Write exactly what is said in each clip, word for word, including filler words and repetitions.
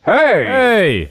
Hey! Hey!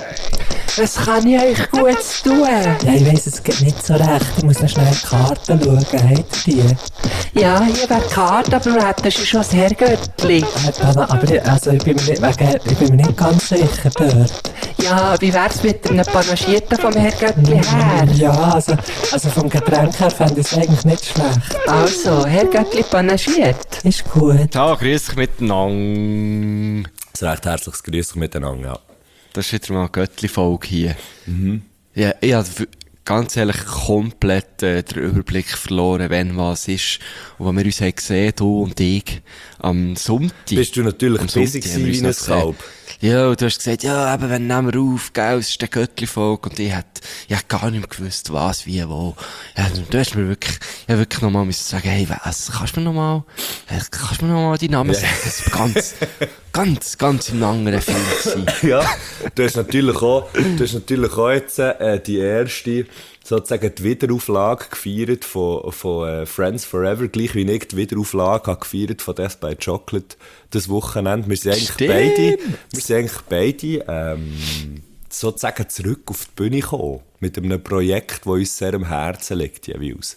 Was kann ich euch Gutes tun? Ja, ich weiss, es geht nicht so recht. Ich muss noch schnell die Karten schauen. Habt ihr die? Ja, hier wäre die Karte, aber du hättest schon das Herrgöttli. Äh, Dana, aber ich, also ich, bin mir nicht, wegen, ich bin mir nicht ganz sicher dort. Ja, wie wär's mit einem Panagierten vom Herrgöttli her? Ja, also, also vom Getränk her fände ich es eigentlich nicht schlecht. Also, Herrgöttli panagiert. Ist gut. Ciao, grüß dich miteinander. Ein recht herzliches Grüß miteinander, ja. Das ist wieder mal eine Göttli-Folge hier. Mhm. Ja, ich habe ganz ehrlich komplett äh, den Überblick verloren, wenn was ist. Und als wir uns haben gesehen, du und ich, am Sonntag. Bist du natürlich am busy Sonntag haben wir gewesen uns wie ein noch Kalb. gesehen. Ja, und du hast gesagt, ja, eben, wenn nehmen wir auf, gell, es ist der Göttli-Folge. Und ich hätte, ich hätte gar nicht mehr gewusst, was, wie, wo. Ja, du hast mir wirklich, ich wirklich nochmal müssen sagen, hey, was, kannst du mir nochmal, kannst du mir nochmal deinen Namen sagen? Das war ganz, ganz, ganz in einem anderen Film gewesen. Ja, du hast natürlich auch, du hast natürlich auch jetzt äh, die erste, sozusagen die Wiederauflage gefeiert von, von äh, Friends Forever, gleich wie ich die Wiederauflage habe gefeiert von Death by Chocolate das Wochenende. Wir sind eigentlich Stimmt. beide, wir sind eigentlich beide ähm, sozusagen zurück auf die Bühne gekommen, mit einem Projekt, das uns sehr am Herzen liegt, jeweils.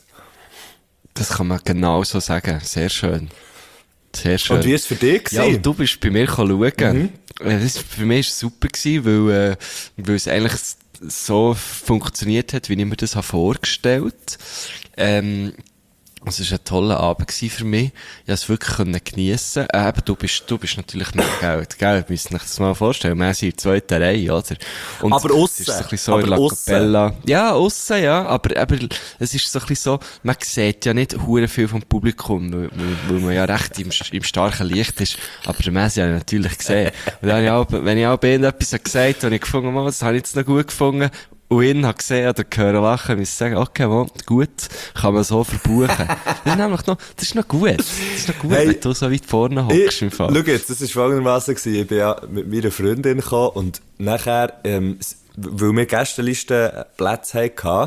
Das kann man genau so sagen. Sehr schön. Sehr schön. Und wie war es für dich? Ja, und du bist bei mir schauen. Mhm. Das war für mich super gewesen, weil, äh, weil es eigentlich so funktioniert hat, wie ich mir das habe vorgestellt. Ähm, es war ein toller Abend für mich. Ich konnte es wirklich geniessen. Äh, eben, du bist, du bist natürlich mit Geld, gell? Wir müssen uns das mal vorstellen. Wir sind in der zweiten Reihe, oder? Und aber aussen. Es ist so ein bisschen so aber in La aussen. Capella. Ja, aussen, ja. Aber, aber es ist so ein bisschen so, man sieht ja nicht hure viel vom Publikum, weil, weil, weil man ja recht im, im starken Licht ist. Aber der Messi habe ich natürlich gesehen. Und dann habe ich auch, wenn ich auch irgendetwas gesagt habe, habe ich gefunden, das habe ich jetzt noch gut gefunden. Und ihn hat gesehen oder gehört lachen, muss ich sagen, okay, man, gut, kann man so verbuchen. Das ist nämlich noch, das ist noch gut. Das ist noch gut, Hey, wenn du so weit vorne hockst im Fall. Schau jetzt, das war folgendermassen gewesen. Ich bin ja mit meiner Freundin gekommen und nachher, ähm, weil wir Gästelistenplätze hatten,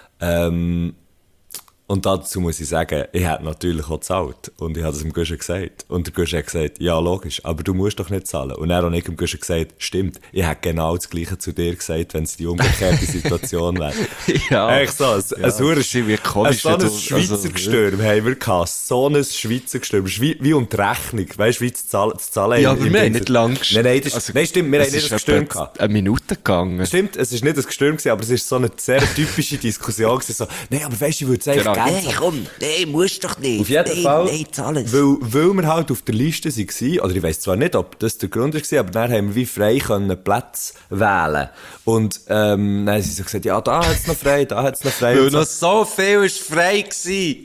ähm, und dazu muss ich sagen, ich hätte natürlich auch gezahlt. Und ich habe das dem Guschen gesagt. Und der Guschen hat gesagt, ja, logisch, aber du musst doch nicht zahlen. Und dann habe ich dem Guschen gesagt, stimmt, ich hätte genau das Gleiche zu dir gesagt, wenn es die umgekehrte Situation wäre. Ja. Echt so, ein, Ja, ein, ein, das ist irgendwie komisch, so ein wenn du- Schweizer also, Gestürm haben wir gehabt. So ein Schweizer Gestürm. Das ist Wie, wie um die Rechnung. Weißt du, wie das Zahlen, das Zahlen Ja, im- aber im wir haben Ding nicht sind. lang gest- Nein, nein, das, also, nein, stimmt, wir haben es nicht ist ein Gestürm etwa gehabt. eine Minute gegangen. Stimmt, es ist nicht ein Gestürm gewesen, aber es ist so eine sehr typische Diskussion gewesen. So, nein, aber weißt du, ich würde es eigentlich Genau. gerne Nein, so- komm, nein, musst doch nicht. Auf jeden nein, Fall, Nein, zahl es. weil, weil wir halt auf der Liste waren, oder ich weiss zwar nicht, ob das der Grund war, aber dann haben wir wie frei können Plätze wählen. Und ähm, dann haben sie so gesagt, ja, da hat es noch frei, da hat es noch frei. Weil Und so. noch so viel ist frei gewesen.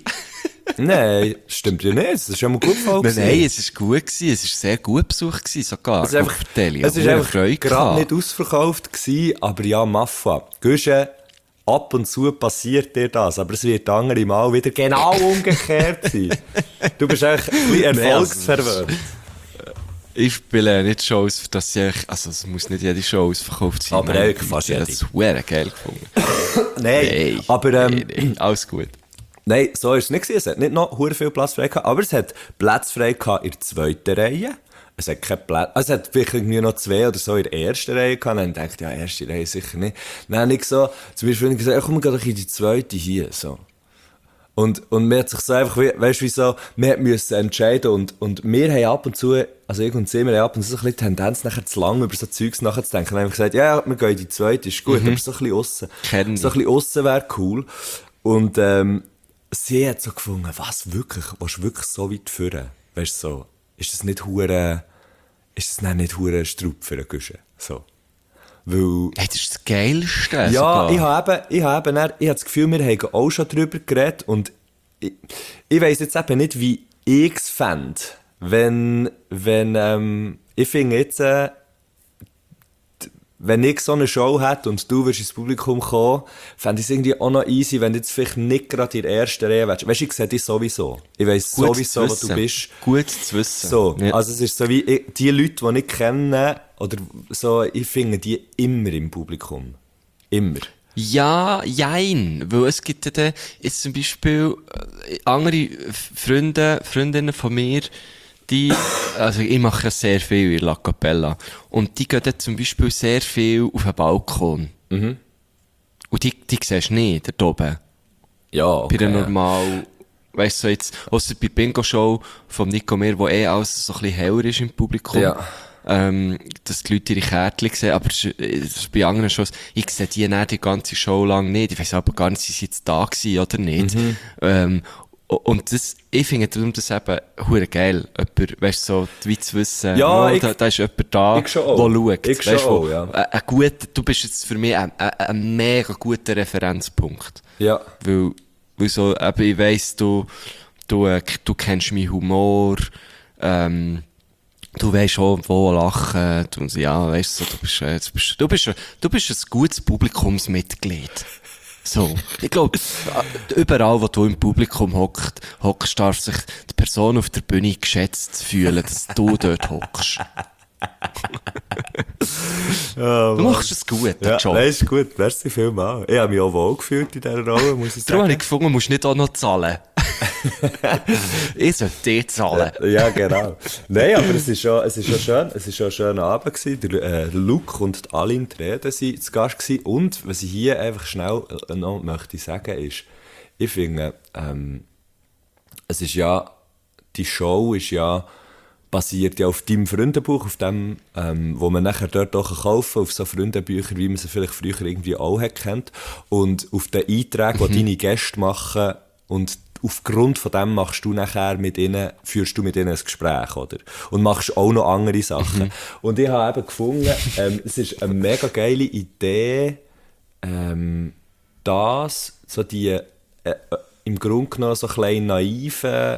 Nein, stimmt ja nicht, das ist schon mal gut voll Nein, gewesen. nein, es war gut gewesen. Es war sehr gut besucht gewesen, sogar. Es ist einfach, Vertelle, es ist einfach gerade nicht ausverkauft gewesen, aber ja, Maffa. Guschen, ab und zu passiert dir das, aber es wird andere Mal wieder genau umgekehrt sein. Du bist eigentlich ein bisschen erfolgsverwöhnt. Ich spiele nicht Shows, dass ich, also es muss nicht jede Show ausverkauft sein. Aber Nein, eigentlich fast ich habe jede. das sehr geil gefunden. Nein, Nein, aber ähm, nein, nein, alles gut. nein, so ist es nicht gewesen. Es hat nicht noch hure viel Platz frei gehabt, aber es hat Platz frei gehabt in der zweiten Reihe. Es hat kein Platz, also es hat vielleicht irgendwie noch zwei oder so in der ersten Reihe gehabt. Dann dachte ich, ja, erste Reihe sicher nicht. Dann habe ich so, zum Beispiel gesagt, ja, komm, geh doch in die zweite hier, so. Und, und mir hat sich so einfach, wie- weißt du, wie so, wir müssen entscheiden und, und wir haben ab und zu, also ich und sie, wir haben ab und zu so ein bisschen Tendenz, nachher zu lang über so Zeugs nachzudenken. Dann haben wir gesagt, ja, ja, wir gehen in die zweite, ist gut, aber so ein bisschen aussen. Kennen So ein bisschen aussen wäre cool. Und, ähm, sie hat so gefunden, was, wirklich, willst du wirklich so weit führen? Weißt du, so, ist das nicht hure, ist das dann nicht hure Strupp für einen Guschen? So. Weil, Hey, das ist das Geilste. ja, sogar. ich habe eben, ich habe eben, dann- ich habe das Gefühl, wir haben auch schon drüber geredet und ich, ich weiss jetzt eben nicht, wie ich es fände, wenn, wenn, ähm, ich finde jetzt, äh, d- wenn ich so eine Show hätte und du würdest ins Publikum kommen, fände ich es irgendwie auch noch easy, wenn du jetzt vielleicht nicht gerade in der ersten Reihe wärst. Weißt du, ich sehe dich sowieso. Ich weiss Gut sowieso, zu wo du wissen. bist. Gut zu wissen. So, Ja. also es ist so wie, ich, die Leute, die ich kenne, oder so, ich finde die immer im Publikum. Immer. Ja, jein. Weil es gibt ja dann, jetzt zum Beispiel, äh, andere Freunde, Freundinnen von mir, die, also ich mache ja sehr viel in La Capella. Und die gehen dann zum Beispiel sehr viel auf den Balkon. Mhm. Und die, die siehst du nicht, dort oben. Ja, okay. Bei der normal, weißt du, so jetzt, ausser bei der Bingo-Show vom Nico Mehr, wo eh alles so ein bisschen heller ist im Publikum. Ja. Ähm, dass die Leute ihre Kärtchen sehen, aber das ist, das ist bei anderen Shows, ich sehe die nicht die ganze Show lang nicht. Ich weiss aber gar nicht, sind sie jetzt da gewesen oder nicht. Mhm. Ähm, und das, ich finde darum das eben hure geil, jemand, weißt du, so, wie zu wissen, Ja, oh, ich- da, da ist jemand da, ich schon der auch. schaut. Ich schon Weisst du, wo- auch, ja. Ein, ein guter, du bist jetzt für mich ein, ein, ein mega guter Referenzpunkt. Ja. Weil, weil so, eben, ich weiss, du, du, äh, du kennst meinen Humor, ähm, du weisst auch, wo lachen, du, ja, weisst du, du bist, äh, du bist, du bist, du bist ein gutes Publikumsmitglied. So. Ich glaube, überall, wo du im Publikum hockst, hockst, darf sich die Person auf der Bühne geschätzt fühlen, dass du dort hockst. Du machst es gut, den Ja, Job. das ist gut. Merci vielmals. Ich habe mich auch wohl gefühlt in dieser Rolle, muss ich Darum habe sagen. ich gefunden, du musst nicht auch noch zahlen. Ich soll dir zahlen. Ja, genau. Nein, aber es ist schon, es ist schon schön, es ist schon ein schöner Abend gewesen. Der, äh, Luke und die Aline Treden waren zu Gast gewesen. Und was ich hier einfach schnell äh, noch möchte sagen ist, ich finde, ähm, es ist ja, die Show ist ja, basiert ja auf deinem Freundebuch, auf dem, ähm, wo man nachher dort auch kaufen kann, auf so Freundebücher, wie man sie vielleicht früher irgendwie auch hat kennt. Und auf den Einträgen, die deine Gäste machen, und aufgrund von dem machst du nachher mit ihnen, führst du mit ihnen ein Gespräch, oder? Und machst auch noch andere Sachen. Und ich habe eben gefunden, ähm, es ist eine mega geile Idee, ähm, das, so die, äh, äh, im Grunde genommen so kleine naive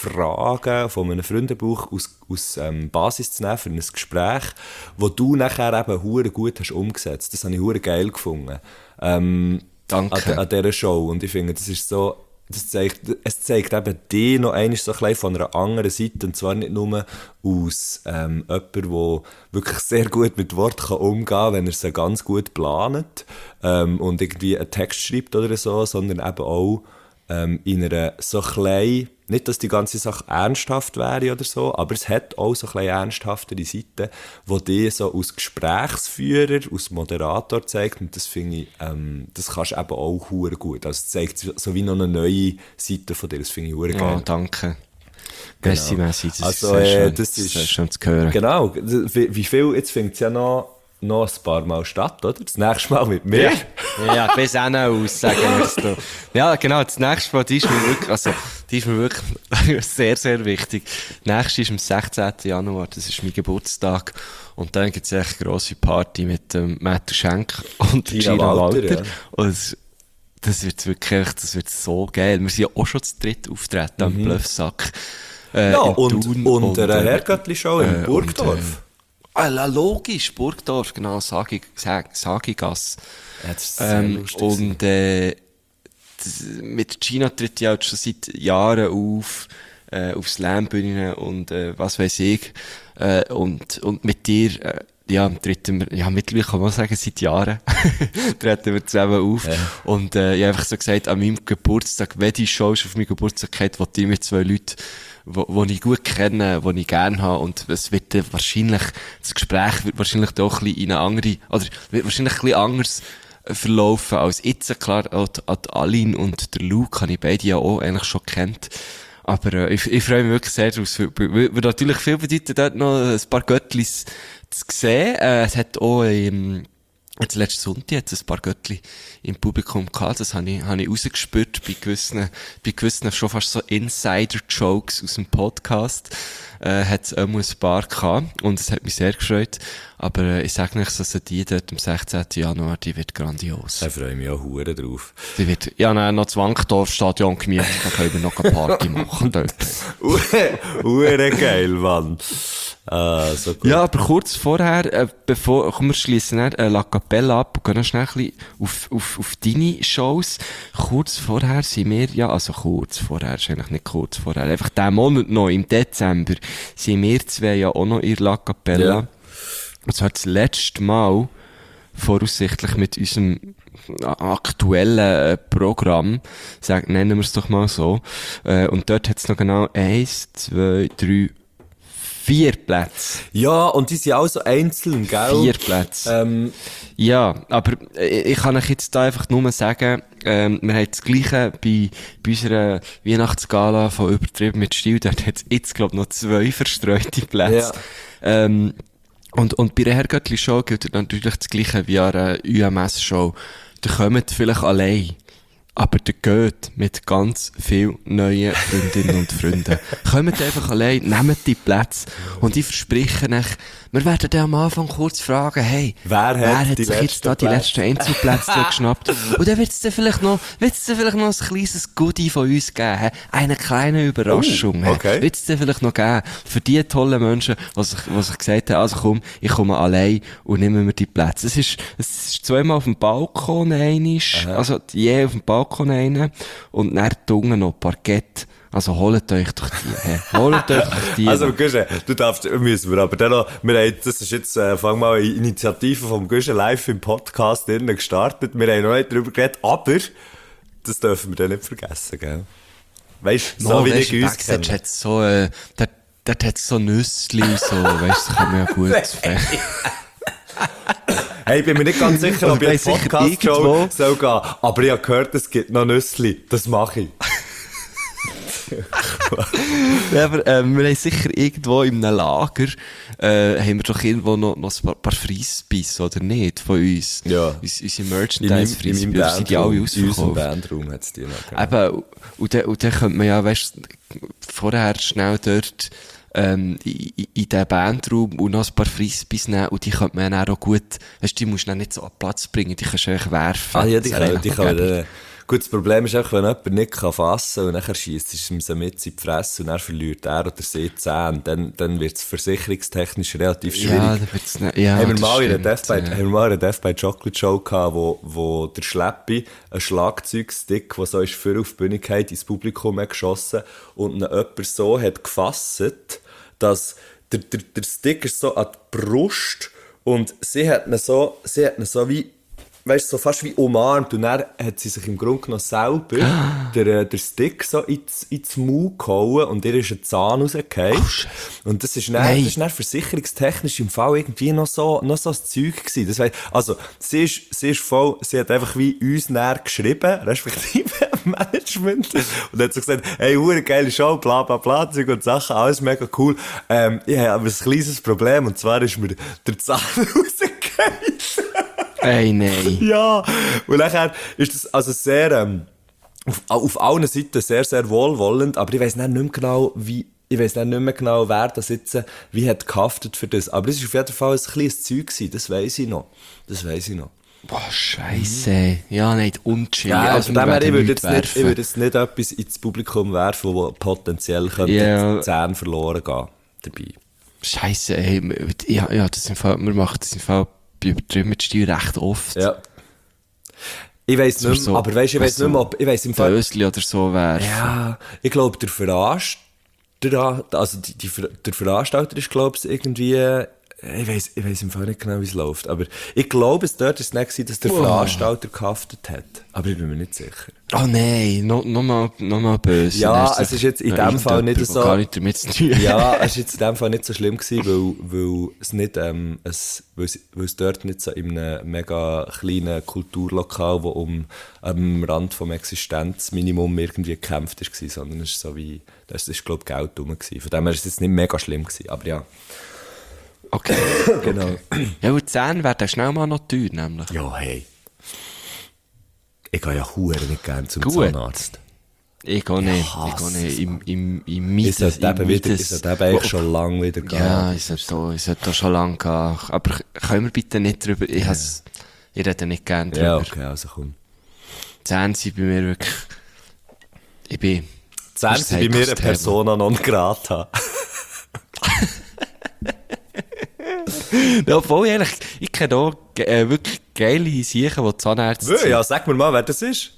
Fragen von einem Freundebuch aus, aus ähm, Basis zu nehmen für ein Gespräch, wo du nachher eben hure gut hast umgesetzt. Das habe ich hure geil gefunden. Ähm, Danke. An, an dieser Show. Und ich finde, das ist so, das zeigt, es zeigt eben dich noch einmal so ein bisschen von einer anderen Seite, und zwar nicht nur aus ähm, jemand, der wirklich sehr gut mit Worten kann umgehen kann, wenn er sie ganz gut plant ähm, und irgendwie einen Text schreibt oder so, sondern eben auch ähm, in einer so klein, nicht, dass die ganze Sache ernsthaft wäre oder so, aber es hat auch so ein bisschen ernsthaftere Seiten, wo die so als Gesprächsführer, als Moderator zeigt, und das finde ich, ähm, das kannst du eben auch hure gut. Also es zeigt so wie noch eine neue Seite von dir, das finde ich hure geil. Oh, danke. Merci, merci. Das Also, ist sehr äh, schön, das ist- sehr schön zu hören. Genau, wie, wie viel, jetzt findet es ja noch, noch ein paar Mal statt, oder? Das nächste Mal mit mir. Ja, bis auch noch aus, sagen wir es da. Ja, genau, das nächste Mal, die ist mir wirklich, also, die ist mir wirklich sehr, sehr wichtig. Das nächste ist am sechzehnten Januar, das ist mein Geburtstag. Und dann gibt es echt eine grosse Party mit ähm, Matthew Schenk und Gina Gina Walter, Walter. ja. Und das, das wird wirklich, das wird so geil. Wir sind ja auch schon zu dritt auftreten am Bluffsack. Äh, Ja, in und, Thun und, äh, eine Herrgöttli-Show in äh, Burgdorf. und, äh, Ah, la, logisch, Burgdorf, genau, Sagi, Sag- Sagigasse. Ja, das ist sehr Ähm, lustig. und äh, das, mit Gina tritt ja schon seit Jahren auf, äh, auf Slam-Bühnen und äh, was weiß ich. Äh, und, und mit dir, äh, ja, treten wir, ja, mittlerweile kann man sagen, seit Jahren treten wir zusammen auf. Ja. Und äh, ich habe einfach so gesagt, an meinem Geburtstag, wenn die Show auf meinem Geburtstag geht, wo ich mit zwei Leuten, wo, wo ich gut kenne, die ich gerne habe, und es wird dann wahrscheinlich, das Gespräch wird wahrscheinlich doch ein bisschen in eine andere, oder wird wahrscheinlich ein bisschen anders äh, verlaufen als jetzt. Klar, auch die, auch die Aline und der Luke habe ich beide ja auch eigentlich schon kennt. Aber äh, ich, ich freue mich wirklich sehr daraus, weil, weil weil natürlich viel bedeutet, dort noch ein paar Göttlis zu sehen. Äh, es hat auch im Jetzt letzten Sonntag hat es ein paar Göttli im Publikum gehabt. Das habe ich, habe ich rausgespürt bei gewissen, bei gewissen schon fast so Insider-Jokes aus dem Podcast. Äh, hat es auch ein paar gehabt. Und es hat mich sehr gefreut. Aber äh, ich sage nicht, dass die dort am sechzehnten Januar, die wird grandios. Da freue ich mich auch hure drauf. Die wird, ja, nein, noch das Wankdorf-Stadion gemietet. Da können wir noch eine Party machen dort. Hure geil, Mann. Ah, so gut. Ja, aber kurz vorher, äh, bevor, komm, wir schliessen dann, äh, La Capella ab und gehen noch schnell ein bisschen auf, auf, auf deine Shows. Kurz vorher sind wir, ja, also kurz vorher, ist eigentlich nicht kurz vorher, einfach diesen Monat noch, im Dezember, sind wir zwei ja auch noch in La Capella. Ja. Und zwar das letzte Mal, voraussichtlich mit unserem aktuellen äh, Programm, sag, nennen wir es doch mal so. Äh, und dort hat es noch genau eins, zwei, drei, Vier Plätze. Ja, und die sind auch so einzeln, gell? Vier Plätze. Ähm, Ja, aber äh, ich kann euch jetzt da einfach nur sagen, ähm, wir haben das Gleiche bei, bei unserer Weihnachtsgala von Übertrieben mit Stil. Dort hat es jetzt, glaube ich, noch zwei verstreute Plätze. Ja. Ähm, und, und bei der Herrgöttli-Show gilt natürlich das Gleiche wie an einer U M S-Show. Da kommt vielleicht allein. Aber der geht mit ganz vielen neuen Freundinnen und Freunden. Kommt einfach allein, nehmt die Plätze. Und ich verspreche euch, wir werden dann am Anfang kurz fragen, hey, Wer hat wer hat die sich jetzt letzten da die Plätze? letzten Einzelplätze da geschnappt? Und dann wird es dann vielleicht noch, wird's dann vielleicht noch ein kleines Goodie von uns geben, hä? Eine kleine Überraschung, Oh, okay. Wird es dann vielleicht noch geben für die tollen Menschen, die sich, die sich gesagt haben, also komm, ich komme allein und nehme mir die Plätze. Es ist, es ist zweimal auf dem Balkon einisch, also je auf dem Balkon eine und dann unten noch Parkett. Also holt euch doch die, hä? Holt euch doch die. Also, Guschen, du darfst, müssen wir aber dann noch, wir haben, das ist jetzt, äh, fang mal eine Initiative vom Guschen live im Podcast drinnen gestartet. Wir haben noch nicht darüber geredet, aber das dürfen wir dann nicht vergessen, gell? Weißt du, so No, wie weisst, ich uns Backstage kenne. hat's so, äh, dort, dort hat's so Nüssli und so, weißt du, das kann man ja gut. Hey, ich bin mir nicht ganz sicher, Also, ob ich eine weiss sicher Podcast-Show irgendwo- soll gehen. Aber ich habe gehört, es gibt noch Nüssli. Das mache ich. Ja, aber ähm, wir haben sicher irgendwo in einem Lager, äh, haben wir doch irgendwo noch, noch ein paar, paar Frisbees, oder nicht, von uns? Ja. Uns, unsere In meinem, Merchandise-Frisbees, in oder meinem sind die alle Bandraum. In unserem ausverkauft? Bandraum hat es die noch. Genau. Eben, und dann, und dann könnte man ja, weißt du, vorher schnell dort, ähm, in, in in den Bandraum und noch ein paar Frisbees nehmen und die könnte man dann auch gut, weißt du, die musst du dann nicht so an den Platz bringen, die kannst du einfach werfen. Ah ja, die Das wäre kann, die noch kann gäbig. dann, gut, das Problem ist auch, wenn jemand nicht kann fassen kann und nachher schiesst, ist ihm so mit in die Fresse und dann verliert er oder sie die Zähne, dann, dann wird es versicherungstechnisch relativ schwierig. Ja, dann wird's nicht, ja, haben, wir das mal in einer stimmt, Death by, ja. haben wir mal in einer Death by Chocolate Show gehabt, wo, wo der Schleppi einen Schlagzeugstick, der so ist für auf die Bühne gefallen, ins Publikum hat geschossen und ihn jemand so hat gefasst, dass der, der, der Stick ist so an die Brust und sie hat ihn so, sie hat ihn so wie, weißt du, so fast wie umarmt und dann hat sie sich im Grunde genommen selber der, äh, der Stick so ins, ins Maul gehauen und ihr ist ein Zahn rausgefallen. Und das ist dann, Nein. das ist dann versicherungstechnisch im Fall irgendwie noch so, noch so ein Zeug gewesen. Das heisst, also, sie ist, sie ist voll, sie hat einfach wie uns näher geschrieben, respektive Management, und hat so gesagt, hey, hure geile Show, bla, bla, bla, Zeug und Sachen, alles mega cool. Ähm, ich habe aber ein kleines Problem, und zwar ist mir der Zahn rausgefallen. Ey, nein. Ja, und nachher ist das also sehr, ähm, auf, auf allen Seiten sehr, sehr wohlwollend, aber ich weiss nicht mehr genau, wie, ich weiss nicht mehr genau, wer das jetzt, äh, wie hat gehaftet für das. Aber es ist auf jeden Fall ein kleines Zeug gewesen, das weiss ich noch. Das weiss ich noch. Boah, scheisse. Ja, nicht unchillig. Ja, also Also, von dem wir her, ich werden würde nichts jetzt nicht, ich werfen. würde jetzt nicht etwas ins Publikum werfen, wo potenziell könnte Ja. die Zähne verloren gehen dabei. Scheisse, ey. Ja, ja, das im Fall, wir machen das im Fall bei Übertrieben mit Stil recht oft. Ja. Ich weiss Dass wir nicht mehr, so- aber weisst, ich weiss so nicht mehr, ob, ich weiss im Fall, Dösli oder so werfen. ja, ich glaube, der Veranstalter, also die, die, der Veranstalter ist, glaube ich, irgendwie, äh, ich weiss, ich weiss im Fall nicht genau, wie es läuft, aber ich glaube, es dort ist es nicht gewesen, dass der Oh. Veranstalter gehaftet hat. Aber ich bin mir nicht sicher. Oh nein, noch, noch mal, noch mal böse. Ja, Dann es sich ist jetzt in noch dem Fall nicht irgendjemand, so- der gar nicht damit zu tun hat. Ja, es war jetzt in dem Fall nicht so schlimm gewesen, weil, weil es nicht, ähm, es, weil es, weil es dort nicht so in einem mega kleinen Kulturlokal, wo um, am Rand vom Existenzminimum irgendwie gekämpft ist, gewesen, sondern es ist so wie, das ist, glaube ich, Geld rum gewesen. Von dem her ist es jetzt nicht mega schlimm gewesen, aber ja. Okay. Genau. Ja, und die Zähne werden schnell mal noch teuer, nämlich. Ja, hey. Ich gehe ja hure nicht gerne zum Gut. Zahnarzt. Ich gehe nicht. Ich hasse gehe nicht. es, Im, im, im Ich Mieten. sollte eben wieder, ich sollte eben eigentlich schon lange wieder gehen. Ja, ich sollte da, ich sollte da schon lange gehen. Aber können wir bitte nicht drüber, ich has, ich rede nicht gerne drüber. Ja, okay, also komm. Die Zähne sind bei mir wirklich, ich bin, Zähne Das ist sind bei mir eine heikles Thema. Persona non grata. ja, obwohl ich eigentlich, ich kenne auch ge- äh, wirklich geile Sachen, die Zahnärzte sind. Ja, sag mir mal, wer das ist.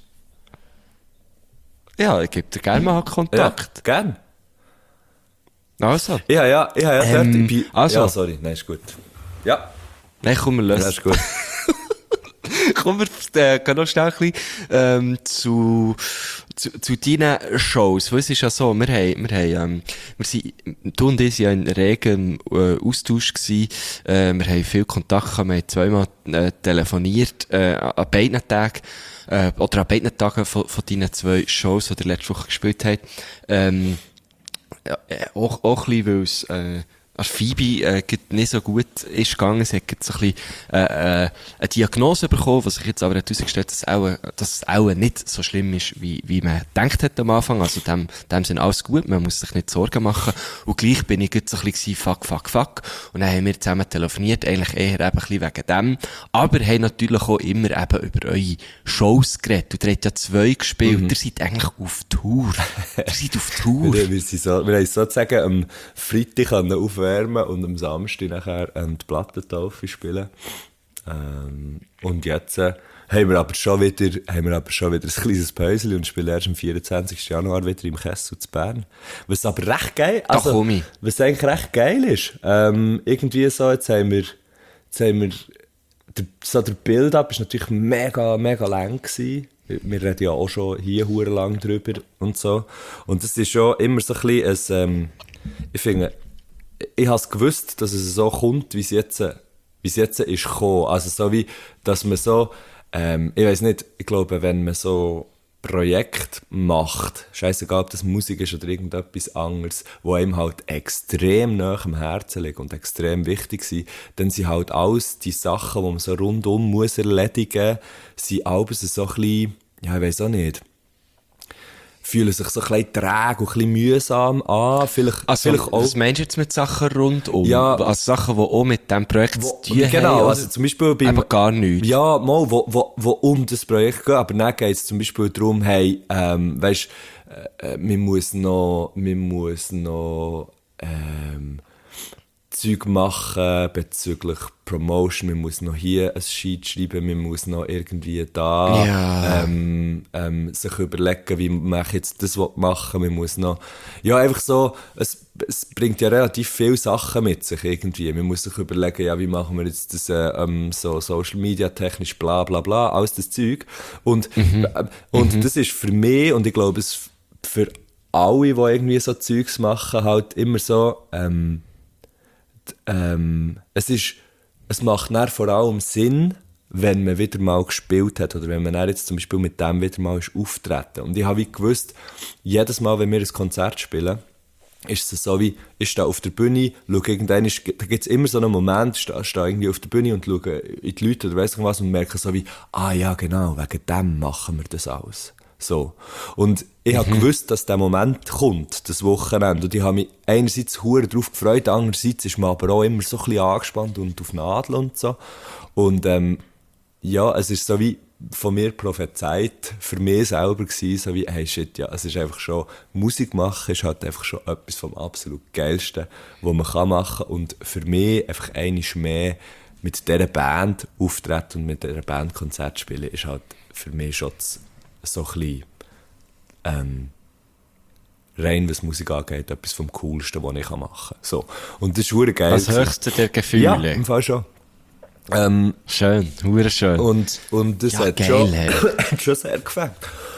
Ja, ich gebe dir gerne mal Kontakt. Ja, gern. Also, Ja, ja, ich habe ja dort, Ähm, ich bin, also. ja, sorry, nein, ist gut. Ja, nein, komm, wir das lösen. ist gut. Kommen wir äh, gehen noch schnell ein bisschen, ähm, zu, zu, zu deinen Shows. Weil es ist ja so, wir haben, wir haben, ähm, wir sind, du und ich sind ja in regem äh, Austausch gewesen. Äh, wir haben viel Kontakt gehabt, wir haben zweimal äh, telefoniert, äh, an beiden Tagen, äh, oder an beiden Tagen von, von deinen zwei Shows, die ihr letzte Woche gespielt habt. Ähm, ja, äh, auch, auch ein bisschen, weil es, äh, als Phoebe äh, nicht so gut ist gegangen. Sie hat jetzt so ein bisschen äh, äh, eine Diagnose bekommen, was sich jetzt aber herausgestellt hat, dass es auch, dass es auch nicht so schlimm ist, wie, wie man gedacht hat am Anfang. Also dem, dem sind alles gut, man muss sich nicht Sorgen machen. Und gleich bin ich jetzt so ein bisschen fuck, fuck, fuck. Und dann haben wir zusammen telefoniert, eigentlich eher eben ein bisschen wegen dem. Aber haben natürlich auch immer eben über eure Shows geredet. Und ihr habt ja zwei gespielt. Mhm. Ihr seid eigentlich auf Tour. Ihr seid auf Tour. wir, wir, sind so, wir haben sozusagen am Freitag aufwärmen und am Samstag nachher eine Plattentaufe spielen. Ähm, und jetzt äh, haben wir aber schon wieder, haben wir aber schon wieder ein kleines Päuschen und spielen erst am vierundzwanzigsten Januar wieder im Kessel zu Bern. Was aber recht geil, also, Ach, komm ich. was eigentlich recht geil ist. Ähm, irgendwie so, jetzt haben wir, jetzt haben wir, der, so der Build-up ist natürlich mega, mega lang gewesen. Wir reden ja auch schon hier hure lang drüber und so. Und das ist schon immer so ein bisschen ein, ähm, ich finde, ich habe es gewusst, dass es so kommt, wie es jetzt, wie es jetzt ist gekommen. Also so wie, dass man so, ähm, ich weiss nicht, ich glaube, wenn man so Projekt macht, scheissegal, ob das Musik ist oder irgendetwas anderes, wo einem halt extrem nahe am Herzen liegt und extrem wichtig sind, dann sind halt alles die Sachen, die man so rundum muss erledigen, sind alles so ein bisschen, ja, ich weiss auch nicht, fühlen sich so ein bisschen träge und ein bisschen mühsam an. Vielleicht, also, vielleicht auch, was meinst du jetzt mit Sachen rundum? Ja, also Sachen, die auch mit diesem Projekt wo, zu tun haben? genau, also zum Beispiel beim, aber gar nichts. Ja, mal, wo, wo, wo um das Projekt geht, aber dann geht es zum Beispiel darum, hey, ähm, weisst, äh, man muss noch, man muss noch, ähm, Zeug machen bezüglich Promotion, man muss noch hier ein Sheet schreiben, man muss noch irgendwie da Ja. ähm, ähm, sich überlegen, wie man jetzt das machen will. Man muss noch, ja, einfach so, es, es bringt ja relativ viele Sachen mit sich irgendwie. Man muss sich überlegen, ja, wie machen wir jetzt das äh, ähm, so Social Media technisch, bla bla bla, alles das Zeug. Und, Mhm. äh, und Mhm. das ist für mich, und ich glaube, es für alle, die irgendwie so Zeugs machen, halt immer so, ähm, Ähm, es ist, es macht dann vor allem Sinn, wenn man wieder mal gespielt hat oder wenn man dann jetzt zum Beispiel mit dem wieder mal ist auftreten. Und ich habe wie gewusst, jedes Mal, wenn wir ein Konzert spielen, ist es so wie, ich stehe auf der Bühne, schaue irgendwann, ist, da gibt es immer so einen Moment, ich stehe, stehe irgendwie auf der Bühne und schaue in die Leute oder weiss nicht was und merke so wie, ah ja genau, wegen dem machen wir das alles. So. Und ich mhm. habe gewusst, dass der Moment kommt, das Wochenende. Und ich habe mich einerseits hure drauf gefreut, andererseits ist man aber auch immer so ein bisschen angespannt und auf Nadel und so. Und ähm, ja, es ist so wie von mir prophezeit, für mich selber gewesen, so wie, hey shit, ja, es ist einfach schon, Musik machen ist halt einfach schon etwas vom absolut Geilsten, was man kann machen. Und für mich einfach einmal mehr mit dieser Band auftreten und mit dieser Band Konzert spielen, ist halt für mich schon das, so ein bisschen, ähm, rein was Musik angeht, etwas vom Coolsten, was ich machen kann. So. Und das ist verdammt geil. Das höchste der Gefühle. Ja, im Fall schon. Ähm, schön, hure schön. Und, und das ja, hat, geil, schon, hey. hat schon sehr gefällt.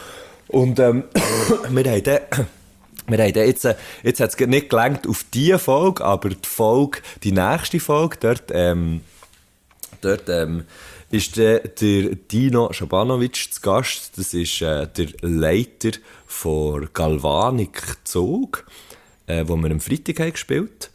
Und ähm, wir haben dann, wir haben dann jetzt, äh, jetzt hat es nicht gelangt auf diese Folge, aber die Folge, die nächste Folge, dort, ähm, dort, ähm, ist der, der Dino Schabanovic zu Gast. Das ist äh, der Leiter von Galvanik Zug, äh, wo wir am Freitag haben gespielt.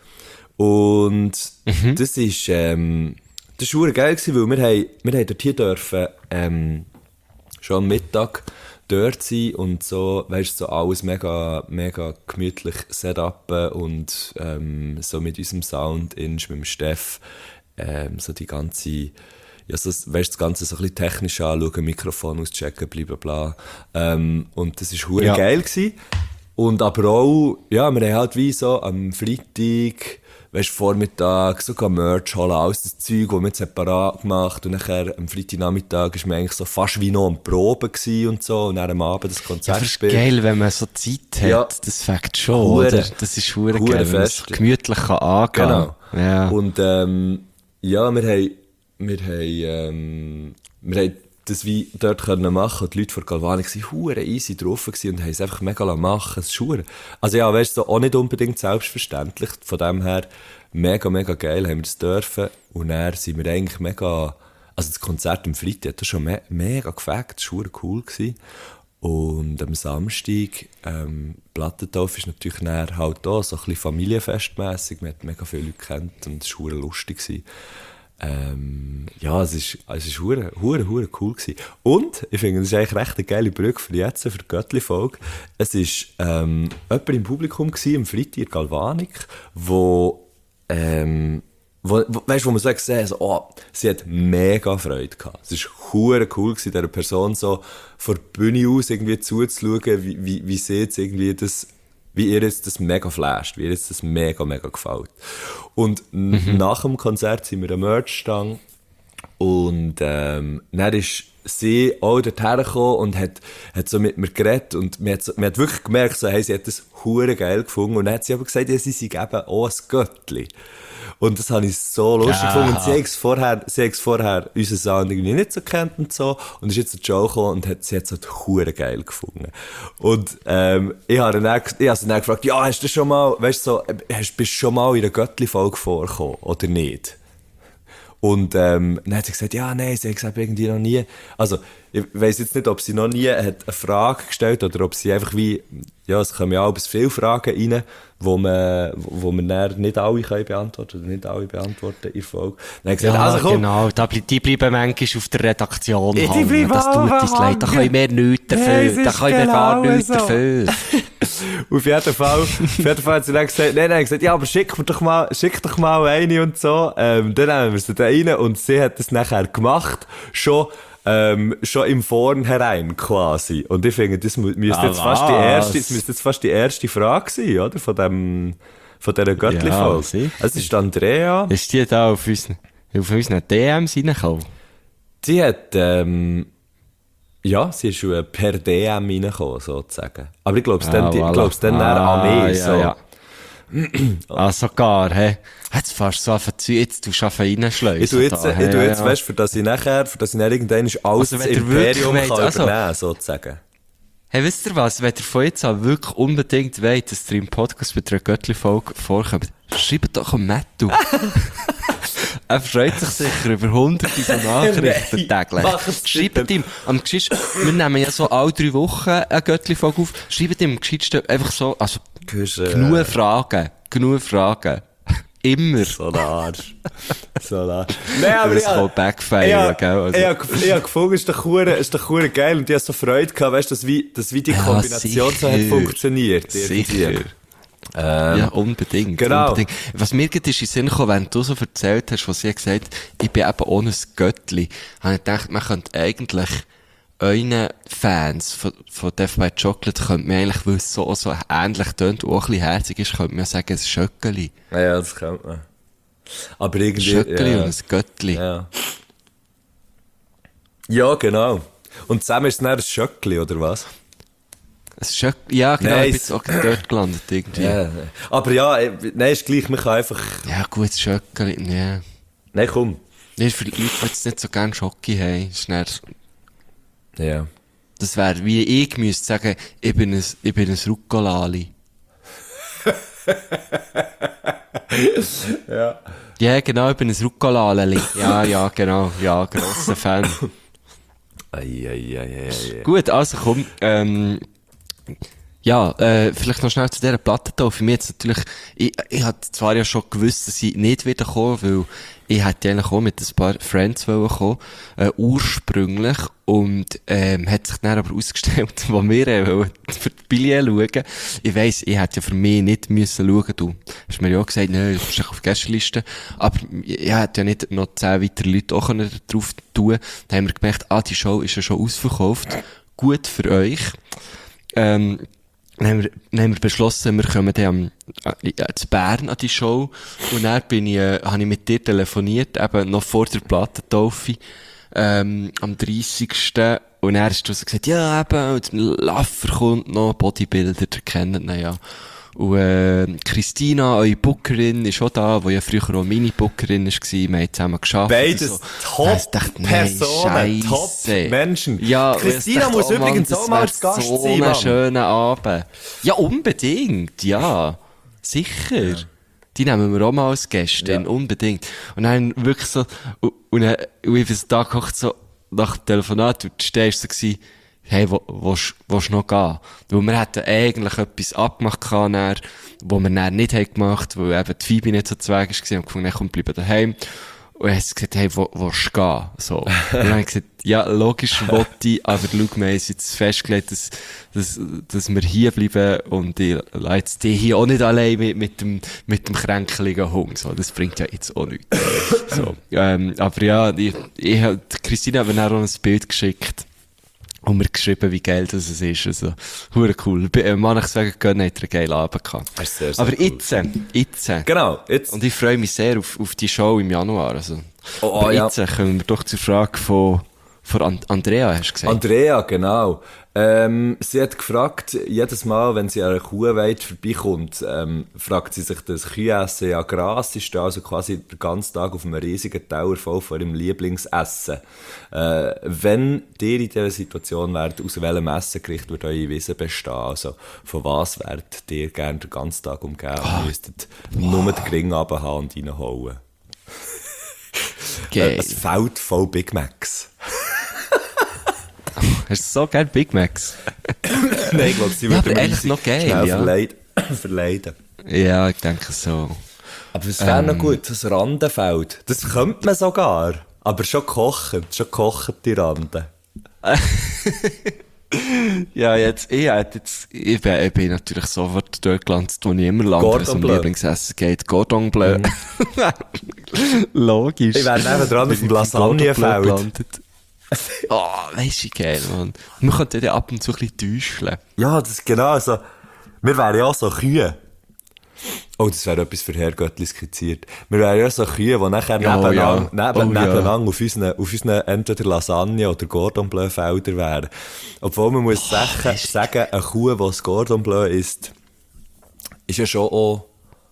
Und mhm. das ist, ähm, das war geil, weil wir, haben, wir haben dort hier dürfen, ähm, schon am Mittag dort sein und so, weißt du, so alles mega, mega gemütlich setupen und ähm, so mit unserem Sound, mit dem Steff, ähm, so die ganze, ja, so, weißt, das Ganze so ein bisschen technisch anschauen, Mikrofon auschecken, bla bla. Ähm, und das war hure ja. geil gewesen. Und aber auch, ja, wir haben halt wie so am Freitag, weißt, Vormittag, sogar Merch holen, alles das Zeug, das wir jetzt separat gemacht und nachher am Freitagnachmittag war man eigentlich so fast wie noch am Proben und so und dann am Abend das Konzert ja, spielen. Das ist geil, wenn man so Zeit hat, ja. Das fängt schon, hure, oder? Das ist hure geil, wenn man es gemütlich kann angehen kann. Genau. Ja. Und ähm, ja, wir haben Wir haben, ähm, wir haben das wie dort können machen und die Leute von Galvanik waren hure easy drauf gewesen und haben es einfach mega machen. Es ist hure. Also ja, weißt du, so auch nicht unbedingt selbstverständlich. Von dem her mega, mega geil haben wir das dürfen. Und dann sind wir eigentlich mega, also das Konzert am Freitag hat das schon me- mega gefällt. Das war hure cool gewesen. Und am Samstag, ähm, Plattentaufe ist natürlich dann halt auch so ein bisschen familienfestmässig. Man hat mega viele Leute gekannt und es war hure lustig gewesen. Ähm, ja, es ist, es ist hure, hure, hure cool gewesen. Und, ich finde, das ist eigentlich recht eine geile Brücke für jetzt, für die Göttli-Folge. Es ist, ähm, jemand im Publikum gewesen, am Freitag in Galvanik, wo, ähm, wo, wo, weißt, wo man so gesehen hat, so, oh, sie hat mega Freude gehabt. Es ist hure cool gewesen, dieser Person so von der Bühne aus irgendwie zuzuschauen, wie, wie, wie sie jetzt irgendwie das, wie ihr jetzt das mega flasht, wie ihr jetzt das mega, mega gefällt. Und mhm. nach dem Konzert sind wir am Merch-Stand und ähm, dann ist sie auch dorthin gekommen und hat, hat so mit mir geredet und man hat, so, man hat wirklich gemerkt, so, hey, sie hat das hure geil gefunden und dann hat sie aber gesagt, ja, sie sei eben auch ein Göttli. Und das habe ich so lustig ja. gefunden. Und sie hat es vorher, sie hat es vorher unseren Sound irgendwie nicht so kennt und so. Und ist jetzt zur Show gekommen und hat, sie hat es halt hure geil gefunden. Und, ähm, ich habe dann, ich habe sie dann gefragt, ja, hast du schon mal, weißt du, so, hast, bist du schon mal in einer Göttli-Folge vorgekommen, oder nicht? Und, ähm, dann hat sie gesagt, ja, nein, sie hat gesagt, irgendwie noch nie. Also, ich weiss jetzt nicht, ob sie noch nie hat eine Frage gestellt oder ob sie einfach wie, ja, es kommen ja auch bis viele Fragen rein, wo man, wo man dann nicht alle können beantworten oder nicht alle beantworten in der Folge. Dann hat gesagt, Ja, also komm. genau. Da, bl- die bleiben manchmal auf der Redaktion Die hängen. bleiben Das tut auch uns leid. Da können wir nichts Nein, dafür. es Da ist können wir gar genau nichts so. dafür. Auf jeden Fall, auf jeden Fall hat sie dann gesagt, nein, nein, gesagt, ja, aber schick mir doch mal, schick doch mal eine und so. Ähm, dann nehmen wir sie da rein und sie hat das nachher gemacht, schon, ähm, schon im Vornherein quasi. Und ich finde, das mü- müsste jetzt Ah, fast die was? erste, das müsste jetzt fast die erste Frage sein, oder? Von dem, von dieser Göttli-Folge. Ja, sicher. Also, es ist Andrea. Ist die da auf unseren, auf unseren D Ms reingekommen? Sie hat, ähm, ja, sie ist schon per D M reingekommen, sozusagen. Aber ich glaube es dann, Ah, die- ich voilà. glaub's dann Ah, an mich, ja, so. ja. Ah, sogar, hä? Jetzt fährst du so einfach zu, jetzt tust du einfach reinschleusen. Ich tu jetzt, da, ich hä? tu jetzt, Ja, weißt, für das ich nachher, für das ich dann irgendwann alles Also, das wenn ihr wirklich Imperium wollt, kann also- übernehmen, sozusagen. Hey, wisst ihr was? Wenn ihr von jetzt an wirklich unbedingt wollt, dass ihr im Podcast bei der Göttli-Folge vorkommt, schreibt doch am Mattu. Er freut sich sicher über hunderte so Nachrichten Nein, täglich. mach es Schreibt bitte. ihm, am geschicktesten, wir nehmen ja so alle drei Wochen eine Göttli-Folge auf, schreibt ihm am geschicktesten einfach so, also, Hörst, äh, genug Fragen, genug Fragen. Immer. So ein Arsch. So ein Arsch. Nein, aber Das ich kann hab- backfire, ich gell? hab- Also- ich hab- ich hab gefunden, es ist doch hure- es ist doch hure geil und ich hab so Freude gehabt, weißt du, dass wie, dass wie die Ja, Kombination so hat sicher. funktioniert. irgendwie. Sicher. Ähm, Ja, unbedingt. genau. Unbedingt. Was mir gerade ist in den Sinn gekommen, wenn du so erzählt hast, was sie gesagt hat, ich bin eben ohne ein Göttli, habe ich gedacht, man könnte eigentlich euren Fans von, von Death by Chocolate, könnte man eigentlich, weil es so, so ähnlich tönt und auch ein bisschen herzig ist, könnte man sagen, ein Schöckeli. ja, ja, das kennt man. Aber Ein irgendwie, Schöckeli ja. und ein Göttli. Ja. Ja, genau. Und zusammen ist es dann ein Schöckli, oder was? Ein Schöckli, ja, genau, Nice. ich bin jetzt auch dort gelandet, irgendwie. Ja, Ja. Aber ja, äh, nein, ist gleich, man kann einfach... gut, das Schöckeli, ja. Nein, komm. Nee, für die Leute, die jetzt nicht so gerne Schocki haben, ist dann, Ja. das wäre, wie ich müsste sagen, ich bin ein, ich bin ein Rucolali. Ja. Ja, genau, ich bin ein Rucolaleli. Ja, ja, genau, ja, grosser Fan. Ei, ei, ei, ei, ei. Gut, also komm, ähm, ja, äh, vielleicht noch schnell zu dieser Platte da. Für mich jetzt natürlich, ich, ich hatte zwar ja schon gewusst, dass ich nicht wieder kommen, weil ich hätte eigentlich auch mit ein paar Friends wollen kommen, äh, ursprünglich, und, ähm, hat sich dann aber ausgestellt, wo wir, äh, wollen für die Billet schauen. Ich weiss, ich hätte ja für mich nicht müssen schauen, du. Hast mir ja auch gesagt, nein, du bist auf die Gästeliste. Aber ich hätte ja nicht noch zehn weitere Leute auch können drauf tun. Dann haben wir gemerkt, ah, die Show ist ja schon ausverkauft. Gut für euch. Ähm, Dann haben, wir, dann haben wir beschlossen, wir kommen dann am, äh, zu Bern an die Show. Und dann bin ich, äh, habe ich mit dir telefoniert, eben noch vor der Plattentaufe, ähm, am dreißigsten Und dann hast du so gesagt, ja, eben, und Laffer kommt noch, Bodybuilder, der kennt ihn ja. Und, äh, Christina, eure Bookerin, ist auch da, die ja früher auch Mini-Bookerin war. Wir haben zusammen geschafft. Beides so. Top-Personen, Top-Menschen. Ja, Christina muss dachte, übrigens oh Mann, auch mal das zu Gast wär so sein, ein Mann. schöner Abend. Ja, unbedingt, ja. Sicher. Ja. Die nehmen wir auch mal als Gästin, ja. Unbedingt. Und dann wirklich so, und, und, dann, und ich bin so da gekocht, so, nach dem Telefonat, und du stehst so gewesen, hey, wo, willst du noch gehen? Weil wir hätten eigentlich etwas abgemacht gehabt, dann, wo wir dann nicht haben gemacht, weil eben die Phoebe nicht so zu Weg war, und gefunden, komm, bleib daheim. Und er hat gesagt, hey, wo, willst du gehen? So. Und dann habe ich gesagt, ja, logisch wollte ich, aber schau, wir haben jetzt festgelegt, dass, dass, dass wir hier bleiben und ich lasse jetzt die hier auch nicht allein mit, mit dem, mit dem kränkeligen Hund. So, das bringt ja jetzt auch nichts. So, ähm, aber ja, ich, ich, Christine hat mir dann auch ein Bild geschickt. Und mir geschrieben, wie geil das ist. Also, hure cool. Äh, Mann, ich sage, gönnen, hat er einen geilen Abend gehabt. Das ist sehr, sehr aber cool. jetzt, jetzt. Genau, jetzt. Und ich freue mich sehr auf, auf die Show im Januar. Also. Oh, oh, aber ja. jetzt kommen wir doch zur Frage von, von And- Andrea, hast du gesagt? Andrea, genau. Ähm, sie hat gefragt, jedes Mal, wenn sie an einer Kuhweide vorbeikommt, ähm, fragt sie sich, das Kühessen ja Gras ist, also quasi den ganzen Tag auf einem riesigen Teller voll von ihrem Lieblingsessen. Äh, wenn ihr in dieser Situation wärt, aus welchem Essengericht würde eure Wiese bestehen? Also, von was wärt ihr gerne den ganzen Tag umgeben und Oh. müsstet nur den Gring runterhauen und reinhauen? Geil. Äh, ein Feld voll Big Macs. Hast du so gerne Big Macs? Nein, ich glaube, sie Ja, würde aber mir eigentlich easy noch geil, schnell ja. verleiden. verleiden. Ja, ich denke so. Aber es wäre Ähm. noch gut, das Randenfeld. Das könnte man sogar. Aber schon kochen, schon kochende Randen. Ja, jetzt, ich hätte jetzt, ich bin, ich bin natürlich sofort dort gelandet, wo ich immer lande, wenn es um Cordon Bleu. Lieblingsessen geht. Cordon Bleu. Logisch. Ich wäre nebendran auf dem Lasagnefeld. Oh, weisst du, wie geil, Mann. Man könnte den ab und zu ein bisschen täuscheln. Ja, das ist genau so. Wir wären ja auch so Kühe. Oh, das wäre etwas für Herr Göttli skizziert. Wir wären ja so Kühe, die nachher Ja, nebeneinander, ja. neben, Oh, ja. nebeneinander auf unseren, auf unseren entweder Lasagne oder Cordon Bleu Felder wären. Obwohl man muss sagen, sagen, eine Kuh, die das Cordon Bleu isst, ist ja schon auch...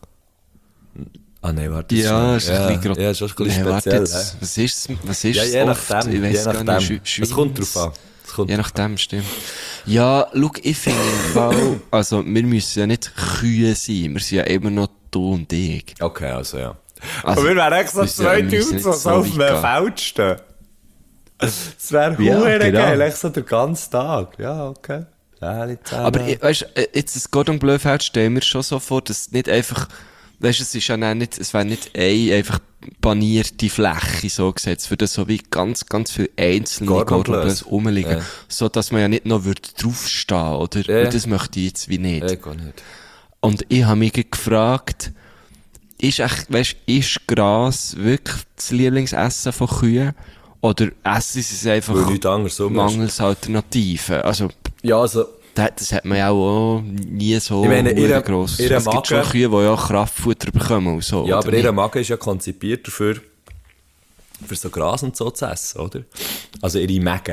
Ah nein, warte. das Ja, ist ist ein bisschen ja, ja, ist ein bisschen Nee, warte speziell. jetzt, was ist es? Was ist Ja, es je oft? nachdem. Ich weiss Je gar nachdem. nicht. Sch- Es kommt Schweins? drauf an. Es kommt Je drauf nachdem, stimmt. Ja, schau, ich finde im Fall, also, wir müssen ja nicht Kühe sein, wir sind ja immer noch du und ich. Okay, also ja. Also, Aber wir wären echt so wir sind- zwei wir müssen Dudes, die nicht so so auf weit einem gehen. Feld stehen. Das wäre Ja, hure genau. geil, echt so den ganzen Tag. Ja, okay. Ja, nicht zusammen. Aber, ich- weisst, äh, jetzt das Cordon Bleu Feld stellen wir schon so vor, dass nicht einfach, weisst, es ist ja dann nicht, es wäre nicht eine einfach panierte Fläche, so gesetzt, für das so wie ganz, ganz viele einzelne Cordon Cordon Bleus. Bleus rumliegen, Ja. so dass man ja nicht noch würde draufstehen, oder? Ja. Und das möchte ich jetzt wie nicht. Ja, gar nicht. Und ich habe mich gefragt, ist echt, weisst, ist Gras wirklich das Lieblingsessen von Kühen? Oder essen sie es einfach Weil nichts anderes so ist. mangels Alternativen? Also, Ja, also, das, das hat man ja auch nie so Ich meine, ihre- gross. ihre Es gibt schon Magen- Kühe, die ja Kraftfutter bekommen und so. ja, oder aber ihr nicht? Magen ist ja konzipiert dafür, für so Gras und so zu essen, oder? Also ihre Mägen.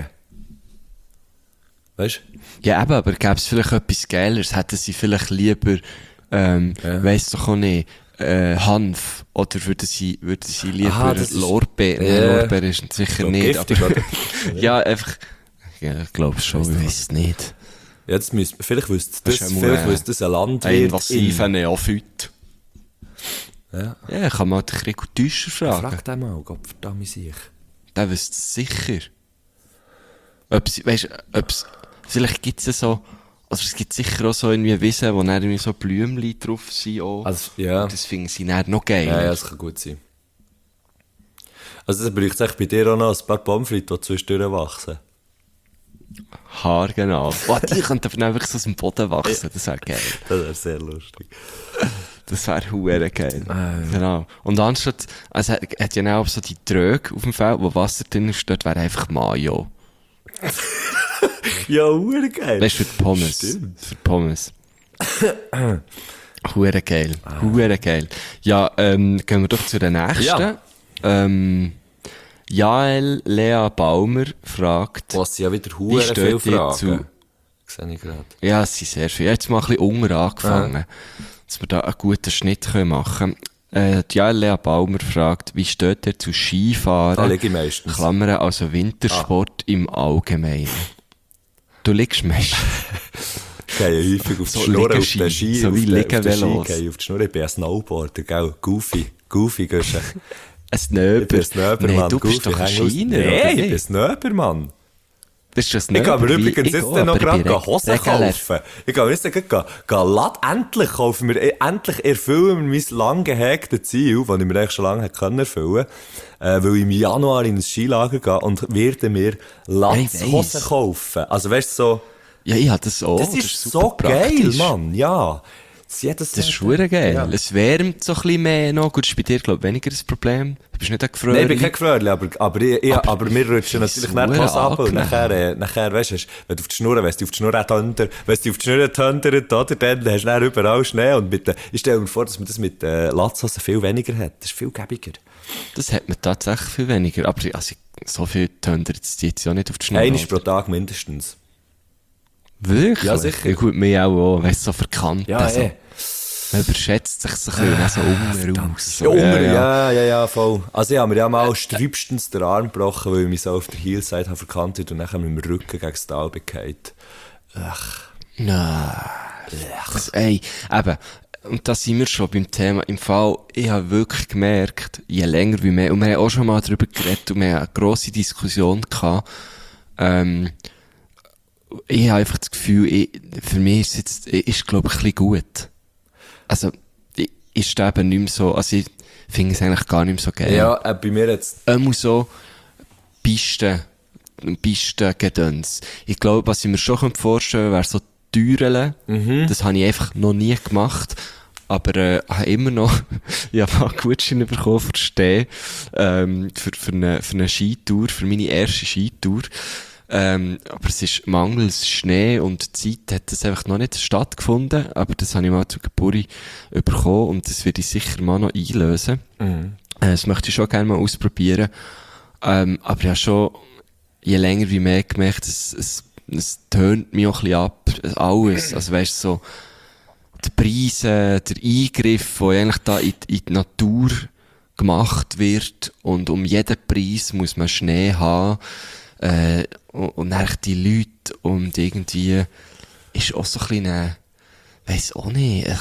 Weißt du? Ja, eben, aber gäbe es vielleicht etwas Geileres? Hätten sie vielleicht lieber, ähm, Ja. weiss doch auch nicht, äh, Hanf? Oder würden sie, würden sie lieber Aha, das ist- Lorbeer? Ja. Nein, Lorbeer ist sicher So nicht. giftig, aber oder? ja, einfach, ja, ich glaube schon, ich weiss es nicht. Jetzt müsst, vielleicht wüsste Das das, ist ja vielleicht mal, wüsste das ein Ein Landwirt. invasiver Neophyt. Ja. Ja, ich kann mal den Gregor Täuscher fragen. Frag den mal, Gott verdammt sich. Der wüsste es sicher. Ob's, weißt, ob's, vielleicht gibt's ja so, also es gibt sicher auch so irgendwie Wiesen, wo dann irgendwie so Blümchen drauf sind auch. Also, ja. Und das finden sie dann noch geil. Ja, ja, das kann gut sein. Also, das bräuchte es bei dir auch noch ein paar Pommes frites, die zwischendurch wachsen. Haar, genau. Oh, die könnten aber dann wirklich so aus dem Boden wachsen, das wäre geil. Das wäre sehr lustig. Das wäre huere geil. Ah, ja. Genau. Und anstatt, also es hat ja auch so die Tröge auf dem Feld, wo Wasser drin ist, dort wäre einfach Mayo. Ja, hure geil. Weißt du, für die Pommes. Stimmt. Für die Pommes. Hure geil. Hure geil. Ja, ähm, gehen wir doch zu der nächsten. Ja. Ähm, Jael Lea Baumer fragt, Was sie ja wieder wie hure viel steht ihr Fragen. zu, Sehe ich gerade. Ja, es sind sehr viele. Jetzt mal ein bisschen unten angefangen, ja. Dass wir da einen guten Schnitt machen können. Äh, die Lea Baumer fragt, wie steht ihr zu Skifahren? Da liege ich meistens. Klammern, also Wintersport ah. im Allgemeinen. Du liegst meistens. Ich gehe häufig auf die so Schnurren, auf den Ski. So wie Liegenvelos. Ich gehe auf die Schnurren, ich bin ein Snowboarder, gell? Goofy. Goofy, gehst du. Ein Snöber? Ich bin ein Snöber, Mann. Nee, du bist Goofy, doch ein Skiner, Nee, ich bin ein Snöber, Mann. Das ist schon ein Ich gehe mir übrigens ich jetzt auch, noch gerade Re- Hosen Regeler. kaufen. Ich gehe mir jetzt gerade Latt endlich kaufen. Wir, endlich erfüllen wir mein lang gehegtes Ziel, das ich mir eigentlich schon lange hätte können erfüllen können, äh, weil ich im Januar in ein Skilager gehe und werde mir Latzhosen kaufen. Also weißt du, so... Ja, ich habe das auch. Das ist, super so geil, praktisch. Mann, ja. Sie hat Das ist schwer geil. Ja. Es wärmt so ein bisschen mehr noch. Gut, das ist bei dir, glaube ich, weniger das Problem. Du bist nicht ein Gefröhrli. Nein, ich bin kein Gefröhrli, aber, aber, ich, ich, aber, aber wir rutschen natürlich so nicht was ab. Und angenehm. nachher, äh, nachher, weißt du, wenn du auf die Schnur, wenn du auf die Schnur töndert, wenn du auf die Schnur töndert, oder, dann hast du dann überall Schnee. Und mit, äh, ich stelle mir vor, dass man das mit äh, Latzhosen viel weniger hat. Das ist viel gäbiger. Das hat man tatsächlich viel weniger. Aber also, so viel Tönder jetzt jetzt ja nicht auf die Schnur. Einmal pro Tag mindestens. Wirklich? Ja, sicher. Ja, gut, mir auch, auch weißt du, so verkannt. Ja, also, eh. Man überschätzt sich so ein bisschen, so unten raus. Ja, ja, ja, ja, ja, voll. Also ich habe mir ja mal sträubstens den Arm gebrochen, weil ich mich so auf der Heelseite habe verkannt und nachher mit dem Rücken gegen das Tal gefallen. Ach. Nein. Das, ey, eben. Und da sind wir schon beim Thema. Im Fall, ich habe wirklich gemerkt, je länger wie mehr, und wir haben auch schon mal darüber geredet, und wir haben eine grosse Diskussion gehabt, ähm, ich habe einfach das Gefühl, ich, für mich ist es jetzt, ist, glaube ich, ein bisschen gut. Also, ich, ich stehe eben nicht mehr so, also ich finde es eigentlich gar nicht mehr so geil. Ja, äh, bei mir jetzt... Immer so Pisten, Pisten-Gedöns. Ich glaube, was ich mir schon vorstellen könnte, wäre so Türen. Mhm. Das habe ich einfach noch nie gemacht. Aber äh, habe immer noch, ich habe mal Gutscheine bekommen für Stehen, ähm, für, für, eine, für eine Skitour, für meine erste Skitour. Ähm, aber es ist mangels Schnee und Zeit hat das einfach noch nicht stattgefunden. Aber das habe ich mal zu Geburt bekommen und das werde ich sicher mal noch einlösen. Mhm. Äh, das möchte ich schon gerne mal ausprobieren. Ähm, aber ich habe schon je länger wie mehr gemerkt, es, es, es tönt mich auch ein bisschen ab. Alles. Also weißt du, so, die Preise, der Eingriff, der eigentlich da in, in die Natur gemacht wird und um jeden Preis muss man Schnee haben. Äh, und, und dann die Leute und irgendwie ist auch so ein bisschen eine, weiss auch nicht, ich,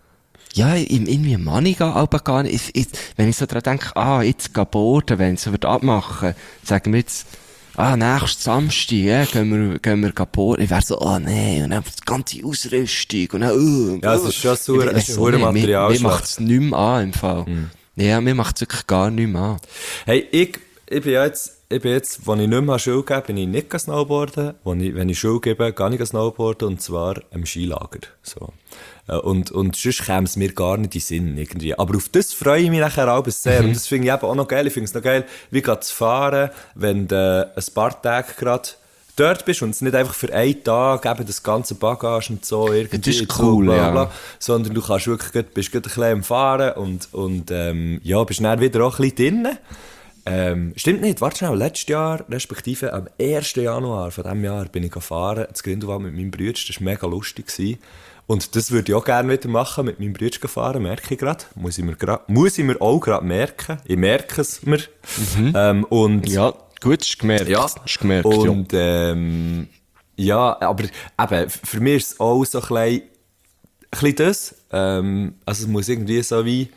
ja, irgendwie Mann ich aber gar nicht. Ich, ich, wenn ich so dran denke, ah, jetzt gehen boarden, wenn ich so abmachen, sagen wir jetzt, ah, nächsten Samstag, ja, gehen wir, gehen wir boarden. Ich wäre so, ah, oh, nee, und dann die ganze Ausrüstung, und dann, uh, Ja, es ist schon so ein hoher Material. Mir macht es nicht mehr an, im Fall. Mm. Ja, mir macht es wirklich gar nicht mehr an. Hey, ich, ich bin jetzt, ich bin jetzt, als ich nicht mehr Schule gebe, bin ich nicht snowboarden. Wenn ich, wenn ich Schule gebe, gehe ich snowboarden, und zwar im Skilager. So. Und, und sonst käme es mir gar nicht in den Sinn, irgendwie. Aber auf das freue ich mich nachher auch sehr. Mhm. Und das finde ich eben auch noch geil. Ich finde es noch geil, wie zu fahren, wenn du ein paar Tage gerade dort bist und es nicht einfach für einen Tag eben das ganze Bagage und so irgendwie. Das ist cool, so, bla, bla, ja. Sondern du kannst wirklich, bist gerade ein bisschen am Fahren und, und ähm, ja, bist dann wieder auch ein bisschen drinnen. Ähm, stimmt nicht, warte schnell, letztes Jahr, respektive am ersten Januar von diesem Jahr bin ich gefahren, ins Grindelwald mit meinem Bruder, das war mega lustig gewesen. Und das würde ich auch gerne wieder machen, mit meinem Bruder fahren, merke ich gerade. Muss ich mir grad, muss ich mir auch gerade merken. Ich merke es mir. Mhm. Ähm, und ja, gut, ist gemerkt. Ja, ist gemerkt, und ähm, ja, aber eben, für mich ist es auch so ein bisschen, ein bisschen das. Ähm, also es muss irgendwie so wie,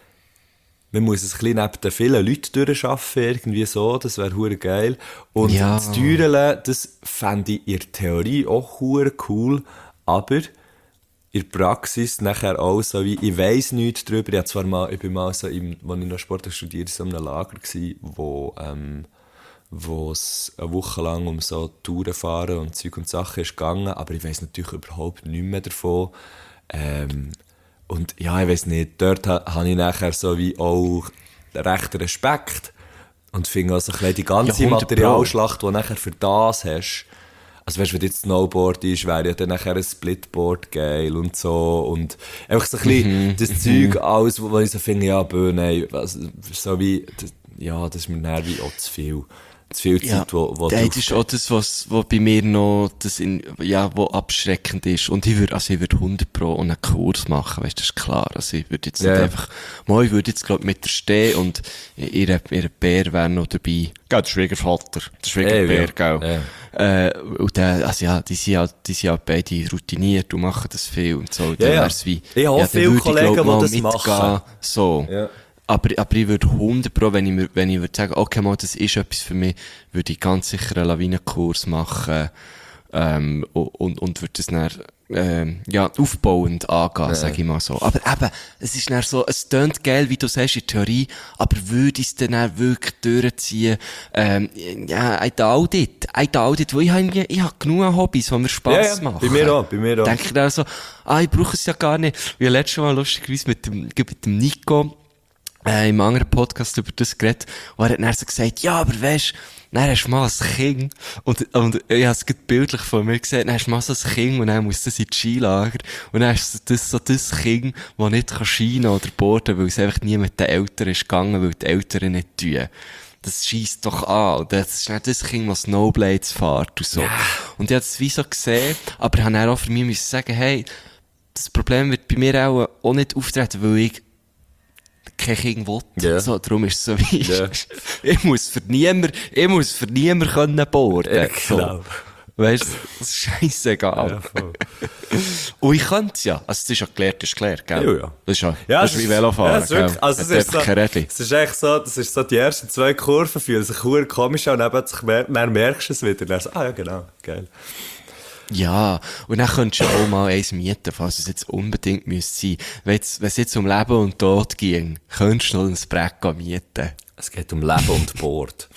man muss es ein bisschen neben den vielen Leuten durcharbeiten, irgendwie so, das wäre hure geil. Und ja. das Steuern, das fände ich in der Theorie auch hure cool, aber in der Praxis nachher auch so wie, ich weiss nichts darüber, ich, zwar mal, ich bin mal so, im, als ich noch Sport studiert habe, in so einem Lager gewesen, wo, ähm, wo es eine Woche lang um so Touren fahren und Zeug und Sachen ist gegangen, aber ich weiss natürlich überhaupt nichts mehr davon. Ähm, Und ja, ich weiss nicht, dort ha, habe ich nachher so wie auch recht Respekt und finde also die ganze ja, Materialschlacht, die du nachher für das hast. Also weißt du, wenn du jetzt Snowboard ist, wäre ja dann nachher ein Splitboard geil und so und einfach so ein bisschen mhm. das mhm. Zeug alles, wo ich so finde, ja, bö, nein, also, so wie, das, ja, das ist mir dann wie auch zu viel. zu viel Zeit, Ja, wo, wo hey, drauf das ist auch das, was, was bei mir noch, das in, ja, wo abschreckend ist. Und ich würde, also ich würde hundert Pro einen Kurs machen, weißt du, das ist klar. Also ich würde jetzt Ja. nicht einfach, mal, ich würde jetzt, glaub, mit der stehen und ihre, ihre Bär wäre noch dabei. Gell, der Schwiegervater, der Schwiegerbär, Ja, gell. Äh, und der, also ja, die sind ja, die sind ja beide routiniert und machen das viel und so. Dann ja. wär's wie, Ich habe auch dann viele würde ich, Kollegen, glaub, die mal das mitgehen, machen. So. Ja. Aber, aber ich würde hundert Pro, wenn ich, mir- wenn ich würde sagen, okay, mal, das ist etwas für mich, würde ich ganz sicher einen Lawinenkurs machen, ähm, und, und würde das dann, ähm, ja, aufbauend angehen, ja. sag ich mal so. Aber eben, es ist dann so, es tönt geil, wie du sagst, in der Theorie, aber würde ich es dann auch wirklich durchziehen, ähm, ja, I doubt it, I doubt it, weil ich habe, ich habe genug Hobbys, die mir Spass Ja, ja, machen. bei mir auch, bei mir auch. Denke ich dann so, ah, ich brauche es ja gar nicht. Wie letztes Mal lustigerweise mit dem, mit dem Nico, äh, im anderen Podcast über das geredet, und er hat dann so gesagt, ja, aber weisst, dann hast du mal ein Kind, und, und ich habe es gerade bildlich von mir gesehen, dann hast du mal so ein Kind, und dann muss das in die Skilager, und dann hast du das, so das Kind, das nicht scheinen oder boarden, weil es einfach nie mit den Eltern ist gegangen, weil die Eltern nicht tun. Das scheisst doch an. Und das ist nicht das Kind, das Snowblades fährt und so. Ja. Und ich habe das wie so gesehen, aber ich habe dann auch für mich müssen sagen, hey, das Problem wird bei mir auch, auch nicht auftreten, weil ich kein Kind will. Ja. So, darum ist es so wie, Ja. ich muss für niemand, ich muss für niemand können boarden. Ja, genau. So. Weißt du, das ist scheissegal. Ja, voll. Und ich könnte es ja. Also, das ist ja geklärt, das ist geklärt, gell? Ja, ja. Das ist ja, Ja, das ist wie Velofahren, ja, es ist wirklich- gell? also Hat es ist einfach so, kein Rädchen. es ist echt so, das ist so, die ersten zwei Kurven fühlen sich verdammt komisch an, und dann, sich mer- dann merkst du es wieder, dann so, ah ja, genau, geil. Ja, und dann könntest du auch mal eins mieten, falls es jetzt unbedingt müsste sein. Wenn es wenn es jetzt um Leben und Tod ging, könntest du noch ein Brett mieten. Es geht um Leben und Bord.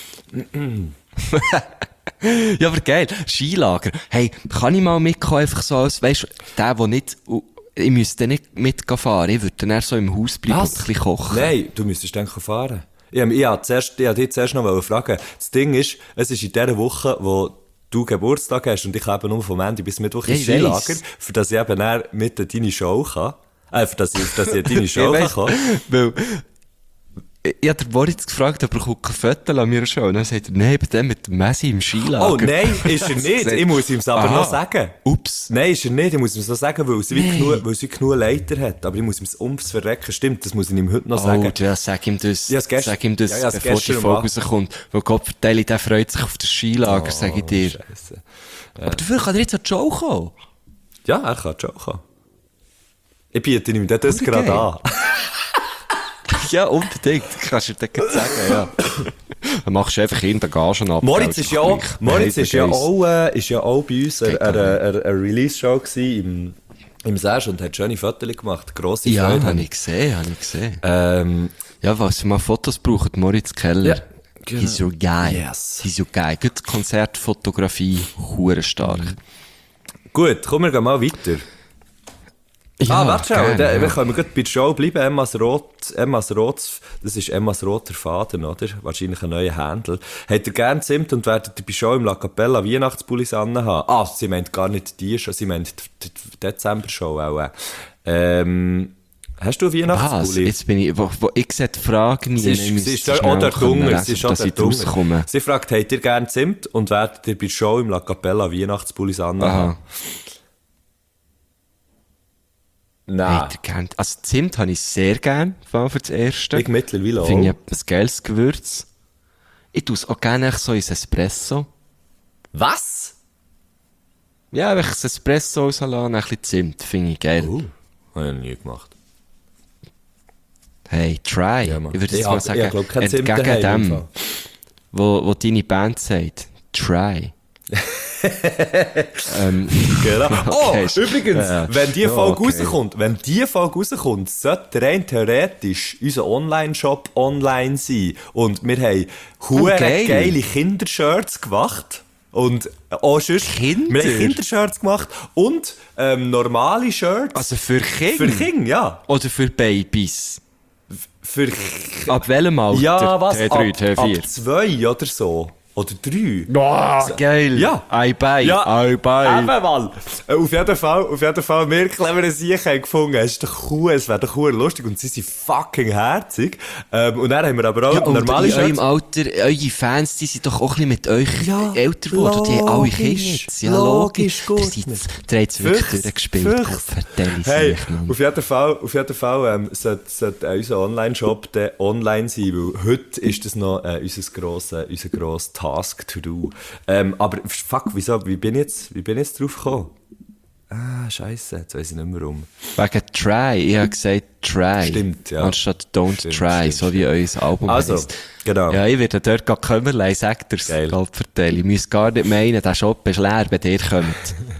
Ja, aber geil. Skilager. Hey, kann ich mal mitkommen, einfach so als, weisst du, der, der nicht, ich müsste nicht mitfahren, ich würde dann eher so im Haus bleiben und ein bisschen kochen. Nein, du müsstest dann fahren. Ich wollte ich hab zuerst, ich hab dich zuerst noch fragen. Das Ding ist, es ist in dieser Woche, wo du Geburtstag hast, und ich habe nur vom Ende bis Mittwoch Ja, ins ich Skilager, weiss. für das ich eben dann mit in deine Show kann. Äh, für das ich, für das ich in deine Show Ich kann weiss, kommen. weil, ich, ich habe den Moritz gefragt, ob er ein Foto an mir schauen. Und dann sagt er, nein, bei dem mit dem Messi im Skilager. Oh nein, ist er nicht. Ich muss ihm es aber Aha. noch sagen. Ups. Nein, ist er nicht. Ich muss ihm es noch sagen, weil es wie Nein. genug, weil es wie genug Leiter hat. Aber ich muss ihm es ums Verrecken. Stimmt, das muss ich ihm heute noch Oh, sagen. ja, sag ihm das. Ja, es gestern- sag ihm das, ja, ja, es bevor die gestern Folge gemacht. rauskommt. Weil Gott verteile, der freut sich auf das Skilager, sag ich dir. Scheisse. Aber dafür kann er jetzt an die Show kommen. Ja, er kann schon kommen. Ich biete ihm das Oder gerade geil. an. Ja, unbedingt. Kannst du dir das sagen, ja. Dann machst du einfach in der Gage ab. Moritz ist ja auch, Moritz ist ja auch, äh, ist ja auch bei uns eine, eine, eine, eine Release-Show gewesen im, im Sash und hat schöne Fotos gemacht. Grosse Ja, Freude. habe ich gesehen, habe ich gesehen. Ähm, Ja, was ihr mal Fotos braucht, Moritz Keller. Ja, genau. He's your guy. Yes. He's your guy. Gut Konzertfotografie, hure stark. gut, kommen wir gehen mal weiter. Ja, ah, warte schon, gerne, da, ja. wir können gerade bei der Show bleiben. Emmas Rot, Emmas Rot, das ist Emmas roter Faden, oder? Wahrscheinlich ein neuer Handel. Habt ihr gern Zimt und werdet ihr bei Show im La Capella Weihnachtspullis anhaben? Ah, sie meint gar nicht die Show, sie meint die, die Dezember-Show auch. Ähm, hast du einen Was? Weihnachtspulli? Jetzt bin ich, wo, wo ich sehe die Frage nie. Sie ist, ich sie müsste ist da, schnell auch der können Dunger, lesen, sie ist auch dass der ich rauskomme. Dunger. Sie fragt, habt ihr gern Zimt und werdet ihr bei Show im La Capella Weihnachtspullis anhaben? Aha. Nein. Hätte gern. Also Zimt habe ich sehr gern, vor allem für das Erste. Ich mittlerweile auch. Finde ich ein geiles Gewürz. Ich tue es auch gerne so ins Espresso. Was? Ja, einfach ein Espresso rauslassen, ein bisschen Zimt, finde ich geil. Uh, habe ich noch nie gemacht. Hey, try. Ja, Mann. ich würde Ich jetzt mal hab- sagen, ich glaub, kein Zimt entgegen daheim im dem, Fall. wo, wo deine Band sagt, try. ähm, Genau. Oh, Okay. übrigens, Ja. wenn die Ja, Folge okay. rauskommt, wenn die Folge rauskommt, sollte rein theoretisch unser Online-Shop online sein. Und wir haben hure Oh, geil. geile Kindershirts gemacht. Und auch sonst, Kinder? wir haben Kindershirts gemacht und ähm, normale Shirts. also für Kinder? für Kinder, ja. Oder für Babys? Für Ab welchem Alter? ja, was? T drei, T ab, vier? ab zwei oder so. oder drei. Oh, geil. Ja. I buy. Ja, I buy. eben, Mann. Äh, Auf jeden Fall, auf jeden Fall, wir cleveren Sicher gefunden. Es ist doch cool, es wäre doch cool lustig und sie sind fucking herzig. Ähm, und dann haben wir aber auch Ja, und normale in eurem Shirts. Alter, eure Fans, die sind doch auch ein bisschen mit euch Ja, älter geworden. Die haben alle logisch. Kids. Ja, Logisch, logisch. gut. Ihr seid, ihr habt es wirklich Füchs, durchgespielt. Füchs. Gott vertelle Hey, sich, Mann. auf jeden Fall, auf jeden Fall ähm, sollte, sollte äh, unser Online-Shop dann online sein, weil heute ist das noch äh, unser grosser, unser grosser Task to do. Ähm, aber fuck, wieso, wie bin ich jetzt, wie bin ich jetzt drauf gekommen? Ah, scheisse, jetzt weiss ich nicht mehr warum. Wegen Try. Ich habe gesagt Try. Stimmt, ja. Anstatt Don't Stimmt, Try, stimmt, so wie euer Album Also, heisst. genau. Ja, ich werde dort gar Kömmerlein, sagt er's. Geil. Gott vertelle. Ich muss gar nicht meinen, der Shop ist leer, wenn ihr kommt.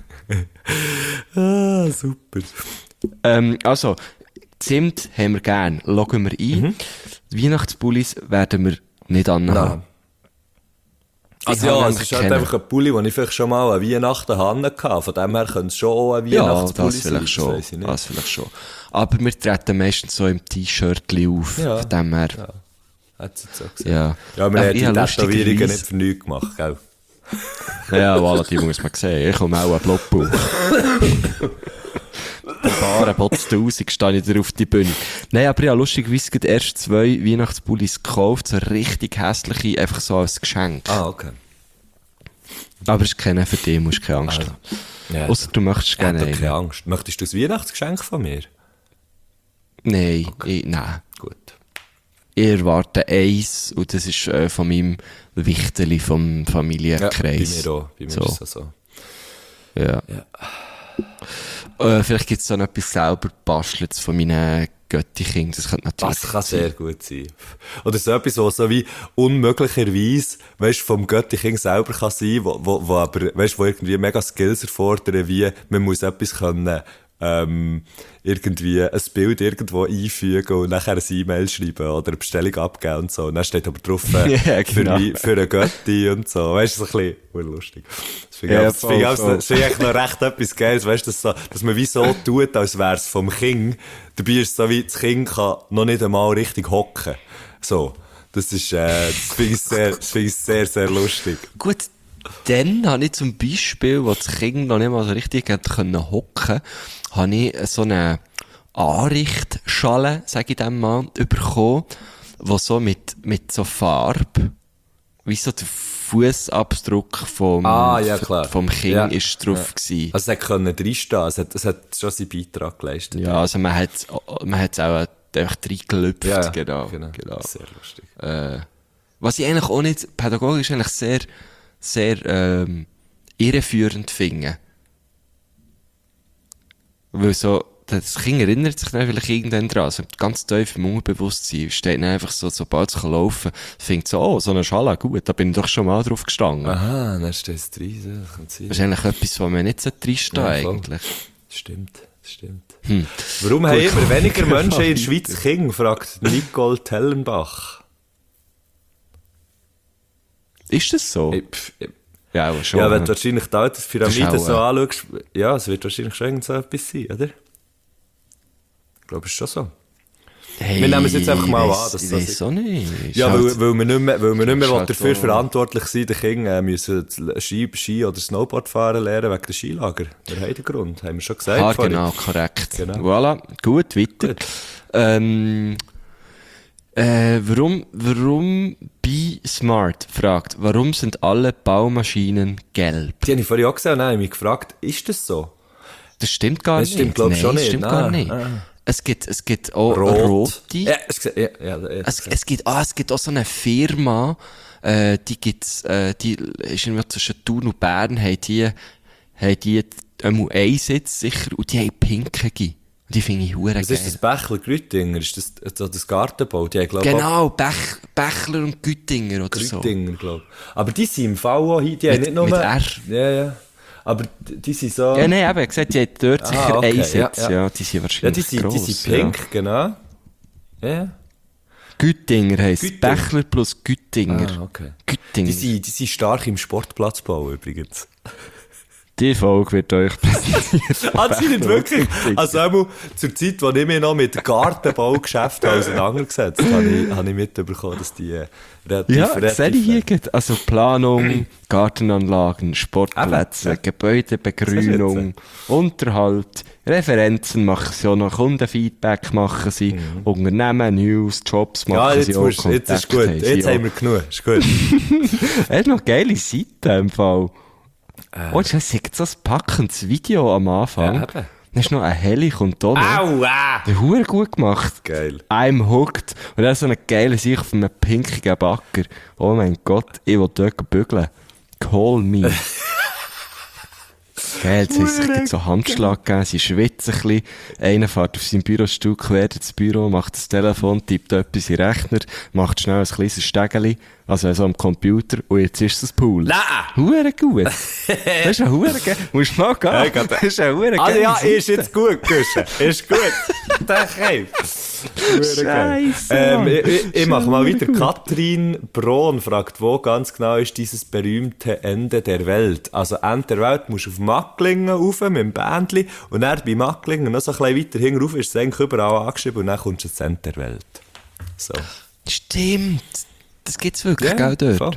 Ah, super. ähm, also, Zimt haben wir gern. Loggen wir ein. Mhm. Weihnachtspullis werden wir nicht anhaben. Nein. Also Ich ja, habe es ihn ist halt kennen. einfach ein Pulli, den ich vielleicht schon mal an Weihnachten hatte. Von dem her könnte es schon auch ein Ja, Weihnachtspulli das vielleicht sein, schon. weiss ich nicht. Das vielleicht schon. Aber wir treten meistens so im T-Shirt auf. Ja. Von dem her. Ja, hat es jetzt so gesagt. Ja. Ja, wir Aber haben ich die habe Tätowierungen lustigerweise- nicht für nichts gemacht, gell? Ja, voilà, die muss man sehen. Ich komme auch einen Blockbauch. Der Baren botzt tausend, stehe ich da auf die Bühne. Nein, aber ich habe lustigerweise gerade erst zwei Weihnachtspullis gekauft, so richtig hässliche, einfach so als Geschenk. Ah, okay. Aber es ist keiner für dich, musst keine Angst Also, haben. ja, Ausser du möchtest ich habe gerne doch keine einen. Angst. Möchtest du ein Weihnachtsgeschenk von mir? Nein, ich, nein. Gut. Ich erwarte eins und das ist äh, von meinem Wichteli vom Ja, Familienkreis. bei mir auch. Bei mir So. ist es so. Ja. Äh, vielleicht gibt es dann etwas selber gebasteltes von meinen Götti-Kindern. Das könnte natürlich Das kann sehr gut sein. Oder so etwas, was so wie unmöglicherweise, weißt, vom Götti-Kind selber kann sein, wo, wo, wo aber, weißt, wo irgendwie mega Skills erfordern, wie, man muss etwas können, ähm, irgendwie ein Bild irgendwo einfügen und nachher ein E-Mail schreiben oder eine Bestellung abgeben und so. Und dann steht aber drauf, äh, Ja, genau. für, wie- für einen Götti und so. Weißt du, so ein bisschen lustig. Das finde ich, Ja, auch- das finde ich, auch- voll, das finde ich eigentlich noch recht etwas Geiles, weißt du, dass, so, dass man wie so tut, als wäre es vom Kind. Dabei ist es so wie, das Kind kann noch nicht einmal richtig hocken. So. Das ist, äh, das finde ich sehr, das finde ich sehr, sehr lustig. Gut, dann habe ich zum Beispiel, wo das Kind noch nicht mal so richtig hat können hocken, habe ich so eine Anrichtschale, sage ich dem mal, bekommen, wo so mit, mit so Farbe, wie so der Fußabdruck vom, Ah, ja, klar. vom Kind Ja. ist drauf gewesen. Also, es hat reinstehen, es hat, es hat schon seinen Beitrag geleistet. Ja, also man hat man hat's auch einfach reingelüpft, Ja, genau, genau. genau. Sehr lustig. Äh, was ich eigentlich auch nicht, pädagogisch eigentlich sehr, sehr, ähm, irreführend finde. Weil so, das Kind erinnert sich dann vielleicht irgendwann dran, also ganz tief im Unterbewusstsein steht dann einfach so, sobald es laufen kann, findet so, oh, so eine Schale, gut, da bin ich doch schon mal drauf gestanden. Aha, dann steht es drin, das kann sein. Das ist eigentlich etwas, was man nicht reinstehen Ja, voll. eigentlich. Stimmt, das stimmt. Hm. Warum haben immer weniger Menschen in der weiter. Schweiz Kinder, fragt Nicole Tellenbach. Ist das so? Hey, pff, äh, Ja, aber schon. ja, wenn du wahrscheinlich die Alterspyramide Das ist auch, so äh, anschaust, ja, es wird wahrscheinlich schon irgend so etwas sein, oder? Ich glaube, es ist schon so. Hey, wir nehmen es jetzt einfach mal ich an, weiss- dass ich das weiss ist. auch nicht. Ist Ja, halt- weil, weil wir nicht mehr, weil wir nicht mehr ist halt dafür so- verantwortlich sind, die Kinder äh, müssen Ski, Ski oder Snowboard fahren lernen wegen der Skilager. Der Heidegrund, haben wir schon gesagt. Ah, vorhin. genau, korrekt. Genau. Voilà, gut, weiter. Gut. Ähm, äh, warum, warum Be Smart fragt, warum sind alle Baumaschinen gelb? Die habe ich vorhin auch gesehen und dann habe ich mich gefragt, ist das so? Das stimmt gar Das nicht. stimmt, glaub ich, Nein, schon das nicht. stimmt Nein. gar nicht. Ah. Es gibt, es gibt auch Rot. rote. Ja, es, ja, ja, ja, Es, es gibt, ah, es gibt auch so eine Firma, äh, die gibt's, äh, die ist irgendwie zwischen Thun und Bern, haben die, haben die einmal einen Sitz sicher, und die haben pinkige. Und die finde ich hure Was geil. ist das Bächler Grüttinger? Ist das so das Gartenbau? Die haben, glaub, Genau, Bech, Bächler und Güttinger oder so. Grüttinger, glaube ich. Aber die sind im V auch hin, die haben Mit- nicht nur... mit R. Ja, ja. Aber die die sind so... Ja, nein, eben, gesagt, die haben dort Ah, sicher okay, einen Sitz. ja, Ja, ja. die sind ja, wahrscheinlich die sind, die gross, sind pink, Ja. genau. Ja, ja. Güttinger heisst Güttinger. Bächler plus Güttinger. Ah, okay. Güttinger. Die sind, die sind stark im Sportplatzbau übrigens. Die Folge wird euch präsentiert. Anscheinend wirklich. Also einmal zur Zeit, wo ich mich noch mit Gartenbaugeschäften auseinandergesetzt habe, habe ich, habe ich mitbekommen, dass die äh, relativ... Ja, relativ sehe ich hier geht. Also Planung, Gartenanlagen, Sportplätze, Eben, ja. Gebäudebegrünung, Unterhalt, Referenzen machen sie auch noch, Kundenfeedback machen sie, Mhm. Unternehmen, News, Jobs machen Ja, jetzt, sie auch, musst, jetzt ist gut. Kontakte Jetzt sie haben wir genug. Ist gut. auch. Er hat noch geile Seiten im Fall. Äh. Oh, das ist so ein packendes Video am Anfang. Ja, eben. Dann ist noch ein Heli kommt da noch. Aua! Der Hure gut gemacht. Geil. I'm hooked. Und er hat so eine geile Sicht auf einem pinkigen Backer. Oh mein Gott, ich will dort bügeln. Call me. Geil, jetzt haben sie sich so Handschlag gegeben, sie schwitzen ein bisschen. Einer fährt auf seinem Bürostuhl quer ins Büro, macht das Telefon, tippt etwas in den Rechner, macht schnell ein kleines Stegeli, also so am Computer, und jetzt ist es ein Pool. Nein! Hure gut. Das ist ein Hure geil. Musst du mal gehen. Ja, gerade- Das ist ein Hure Also geil. ja, ist jetzt gut, Guschen. Ist gut. Der Keim. Scheisse, Ähm, Mann. ich ich, ich mache mal weiter. Gut. Katrin Brohn fragt, wo ganz genau ist dieses berühmte Ende der Welt? Also Ende der Welt musst du auf Macklingen rauf mit dem Bändli und dann bei Macklingen noch so ein bisschen weiter hinten rauf ist es eigentlich überall angeschrieben und dann kommst du ins Ende der Welt. So. Stimmt. Das gibt's wirklich, gell, dort? voll.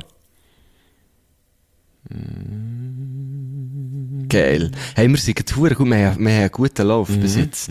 Geil. Hey, wir sind hure gut, wir haben, wir haben einen guten Lauf bis jetzt.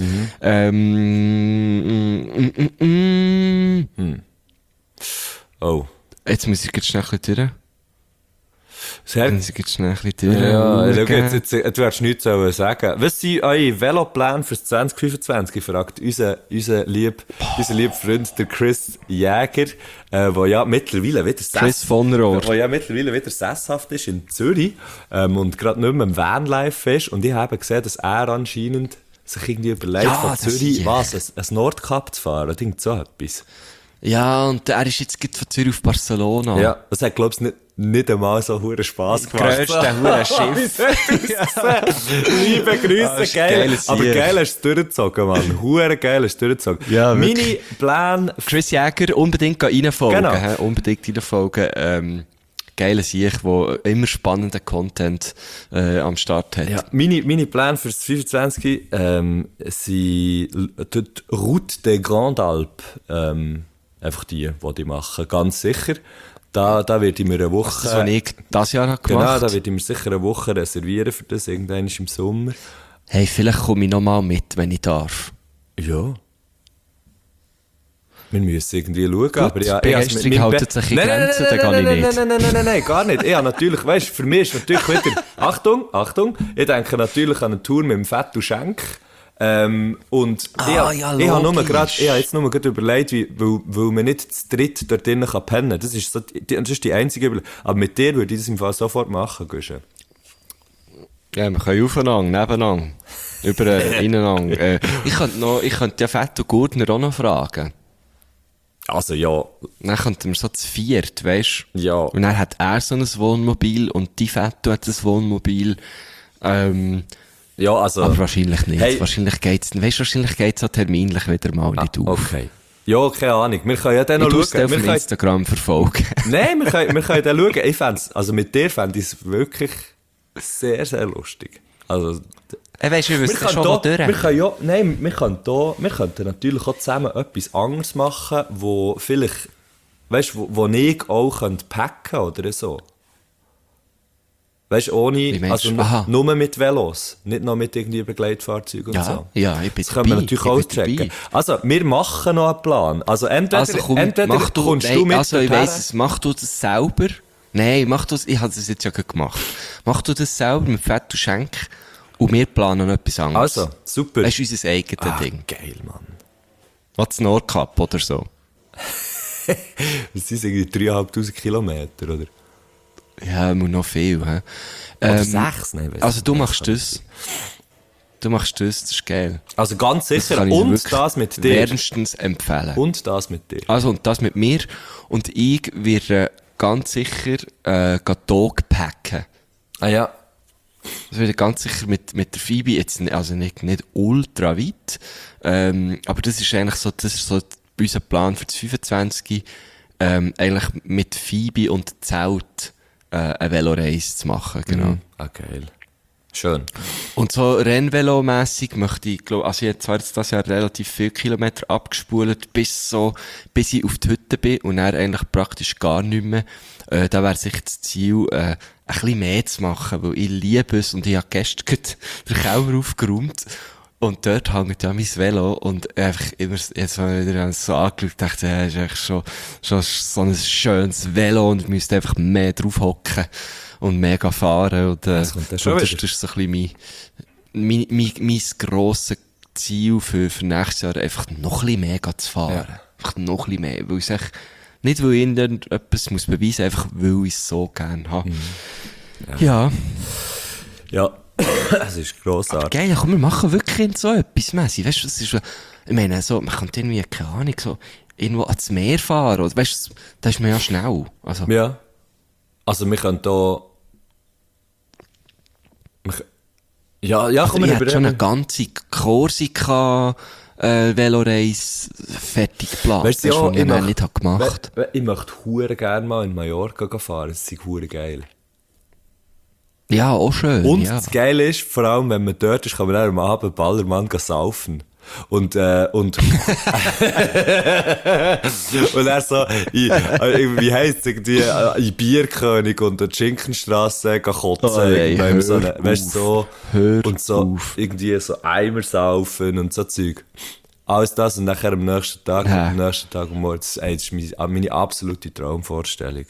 Ähm, mm, mm, mm, mm. Oh. Jetzt muss ich jetzt schnell ein bisschen durch. Sehr Muss ich jetzt schnell ein bisschen durch. Ja, schau, schauen. jetzt, jetzt, du hättest nichts sollen sagen. Was sind eure Velopläne für zwanzig fünfundzwanzig? Fragt unser, unser lieb, unser lieb Freund, der Chris Jäger, äh, der ja mittlerweile wieder Chris von Rohr. der ja mittlerweile wieder sesshaft ist in Zürich, ähm, und gerade nicht mehr im Vanlife ist. Und ich habe gesehen, dass er anscheinend sich irgendwie überlegt, Ja, von das Zürich, ist- was, ein, ein Nordkap zu fahren, oder irgend so etwas. Ja, und er ist jetzt gerade von Zürich auf Barcelona. Ja, das hat, glaubst du, nicht, nicht einmal so hure Spass gemacht. grösste hure Schiff. Liebe Grüße, Ah, ist geil. geiles Aber Sieg. geil hast du es durchgezogen, Mann. Hure geil hast du es durchgezogen. Ja, Meine wirklich. Pläne... Chris Jäger, unbedingt reinfolgen. Genau. Genau. Unbedingt reinfolgen. Ähm, geiler Sieg, der immer spannenden Content äh, am Start hat. Ja, meine, meine Pläne für das fünfundzwanzig ähm, sind l- die Route des Grandes Alpes. Ähm, einfach die, die ich mache. Ganz sicher. Da, da werde ich mir eine Woche... Das, was ich das Jahr habe Genau, gemacht da werde ich mir sicher eine Woche reservieren für das, irgendwann im Sommer. Hey, vielleicht komme ich noch mal mit, wenn ich darf. Ja. Wir müssen irgendwie schauen, aber ja... die ich has Begeisterung mit meinem hält Be- sich in Nein, nein, Grenzen, nein, dann nein, gehe ich nein, nicht. Nein, nein, nein, nein, nein, gar nicht. Ja, natürlich, weißt du, für mich ist natürlich wieder... Achtung, Achtung, ich denke natürlich an eine Tour mit dem Fett und Schenk. Ähm, und Ah, ich, ja, ich habe nur logisch. grad, ich habe jetzt nur gerade überlegt, wie, weil, weil man nicht zu dritt dort drinnen kann pennen. Das ist so, die, das ist die einzige Überlegung. Aber mit dir würde ich das im Fall sofort machen, Guschen. Ja, wir können aufeinander, nebeneinander, über, äh, ineinander. Äh, ich könnte noch, ich könnte ja Fett und Gurtner auch noch fragen. Also ja, Dann könnten wir so zu viert, weisst du? ja. Und dann hat er so ein Wohnmobil und die Fetto hat ein Wohnmobil. Ähm, Ja, also... aber wahrscheinlich nicht. Hey. Wahrscheinlich geht's, weisst du, wahrscheinlich geht's auch terminlich wieder mal nicht auf. Okay. Ja, keine Ahnung. Wir können ja dann Ich noch muss schauen. auf Wir dem können, Instagram verfolgen. nein, wir können, wir können dann schauen. Ich fänd's, also mit dir fände ich es wirklich sehr, sehr lustig. Also, Äh, weisst du, wir wir wissen können schon da, mal durch. wir können ja, nein, wir können da, wir könnten natürlich auch zusammen etwas anderes machen, wo vielleicht, weißt du, wo, wo ich auch könnte packen oder so. Weißt du, ohne, Wie meinst also du? Aha. nur, nur mit Velos, nicht noch mit irgendwie Begleitfahrzeugen und Ja, so. ja, ich bin Das können wir dabei, natürlich ich auch bin dabei. checken. Also, wir machen noch einen Plan. Also, entweder, Also komm, entweder mach du, kommst nein, du mit also ich dorthin. weiss es, mach du das selber? Nein, mach du das, ich habe das jetzt ja gerade gemacht. Mach du das selber mit Fett und Schenk und wir planen noch etwas anderes. Also, super. Das ist unser eigenes Ah, Ding. geil, Mann. Was Nordkap oder so. Das sind irgendwie dreieinhalbtausend Kilometer, oder? Ja, muss noch viel, hä? Oder Ähm, sechs, nein, weiss Also ich du nicht. machst das. Du machst das, das ist geil. Also, ganz Das sicher. kann ich dir Und wirklich das mit dir. wärmstens empfehlen. Und das mit dir. Also, und das mit mir. Und ich werde ganz sicher äh, Dog packen. Ah, ja. Das wird ganz sicher mit, mit der Phoebe jetzt, n- also nicht, nicht ultra weit, ähm, aber das ist eigentlich so, das ist so unser Plan für das fünfundzwanzig, ähm, eigentlich mit Phoebe und Zelt, äh, eine Veloreise zu machen, genau. Ah, geil. Schön. Und so Rennvelo-mässig möchte ich, glaub, also ich habe zwar jetzt das Jahr relativ viele Kilometer abgespult, bis so, bis ich auf die Hütte bin und dann eigentlich praktisch gar nicht mehr. Äh, da wäre sicher das Ziel, äh, ein bisschen mehr zu machen, weil ich liebe es und ich habe gestern gerade den Keller aufgeräumt und dort hängt ja mein Velo und einfach immer, jetzt habe ich wieder so angeschaut und dachte, ja, das ist echt schon, schon so ein schönes Velo und ich müsste einfach mehr drauf hocken. Und mega fahren. Und, äh, Das kommt dann schon und das, wieder. das ist so ein bisschen mein, mein, mein, mein grosses Ziel für, für nächstes Jahr, einfach noch ein bisschen mehr zu fahren. Ja. Einfach noch ein bisschen mehr. Weil ich echt, nicht weil ich irgendetwas muss beweisen, einfach weil ich es so gerne habe. Mhm. Ja. Ja, es ist grossartig. Geil, komm, wir machen wirklich so etwas mässig. Weißt du, das ist, ich meine, so, man kann irgendwie, keine Ahnung, so, irgendwo ans Meer fahren, oder, weißt du, da ist man ja schnell. Also, Ja. Also, wir können da... Wir, ja, ja, komm, ich wir hätte schon eine überreden. ganze Korsika, äh, Veloreise fertig geplant. Weißt du, Weißt ja, was ich ich dann mach- nicht habe gemacht. We- we- Ich möchte hure gerne mal in Mallorca fahren. Das ist hure geil. Ja, auch schön. Und ja. das Geile ist, vor allem, wenn man dort ist, kann man dann am Abend Ballermann gehen saufen. Und, äh, und, und er so, in, äh, wie heisst es, irgendwie, äh, in Bierkönig und der Schinkenstrasse gehen kotzen. Oh, ey, irgendwann so hör eine, weißt du, so, Hör und so, auf. irgendwie so Eimer saufen und so Zeug. Alles das und nachher am nächsten Tag, Ja. am nächsten Tag am Morgen, das, ey, das ist meine, meine absolute Traumvorstellung.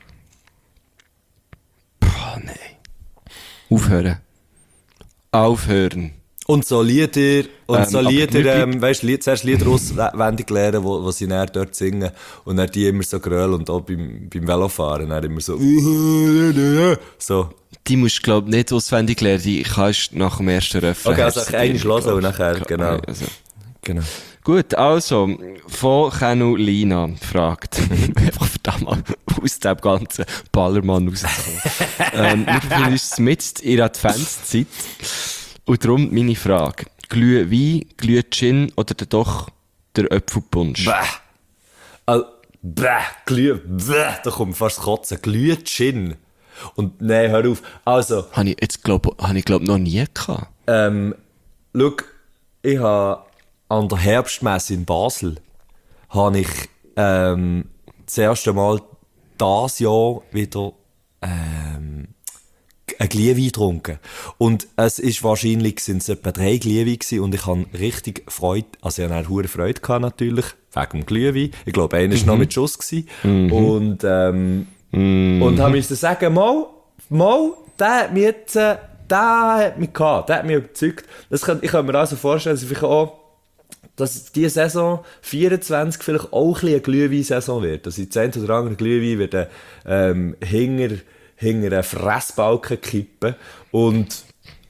Oh, nein. Aufhören. Aufhören. Und so Lieder, und Ähm, so aber wir Lieder, bleiben- ähm, weißt du, Lied, zuerst Lieder auswendig lernen, wo, wo sie dann dort singen. Und dann die immer so gröl und auch beim, beim Velofahren dann immer so, so. Die musst du, glaub ich, nicht auswendig lernen. Die kannst du nach dem ersten Refrain. Okay, also hast du einmal die, hören und glaub ich. nachher, genau. Also. Genau. Gut, also, von Kenu Lina fragt, einfach verdammt mal aus dem ganzen Ballermann rauszukommen. ähm, wir befinden uns mit in der Adventszeit. Und darum meine Frage. Glühwein, Glühgin oder dann doch der Apfelpunsch? Bäh. Also, bäh, Glüh, bäh, da kommt fast kotzen. Glühgin. Und, nein, hör auf. Also, Habe ich jetzt, glaub, habe ich, glaub, noch nie gehabt. ähm, schau, ich habe an der Herbstmesse in Basel, habe ich, ähm, das erste Mal das Jahr wieder, ähm, ein Glühwein getrunken. Und es ist wahrscheinlich, sind es etwa drei Glühwein gewesen und ich habe richtig Freude, also ich hatte eine hohe Freude gehabt natürlich, wegen dem Glühwein. Ich glaube, einer war noch mit Schuss gewesen. Und, ähm, und habe müssen sagen, mal, mal, der hat mich jetzt, äh, der hat mich gehabt, der hat mich überzeugt. Das kann, ich kann mir also vorstellen, dass ich vielleicht auch, dass diese Saison vierundzwanzig vielleicht auch ein bisschen eine Glühwein-Saison wird. Dass ich das eine oder andere Glühwein wird, ähm, hinter, hinter einen Fressbalken kippen. Und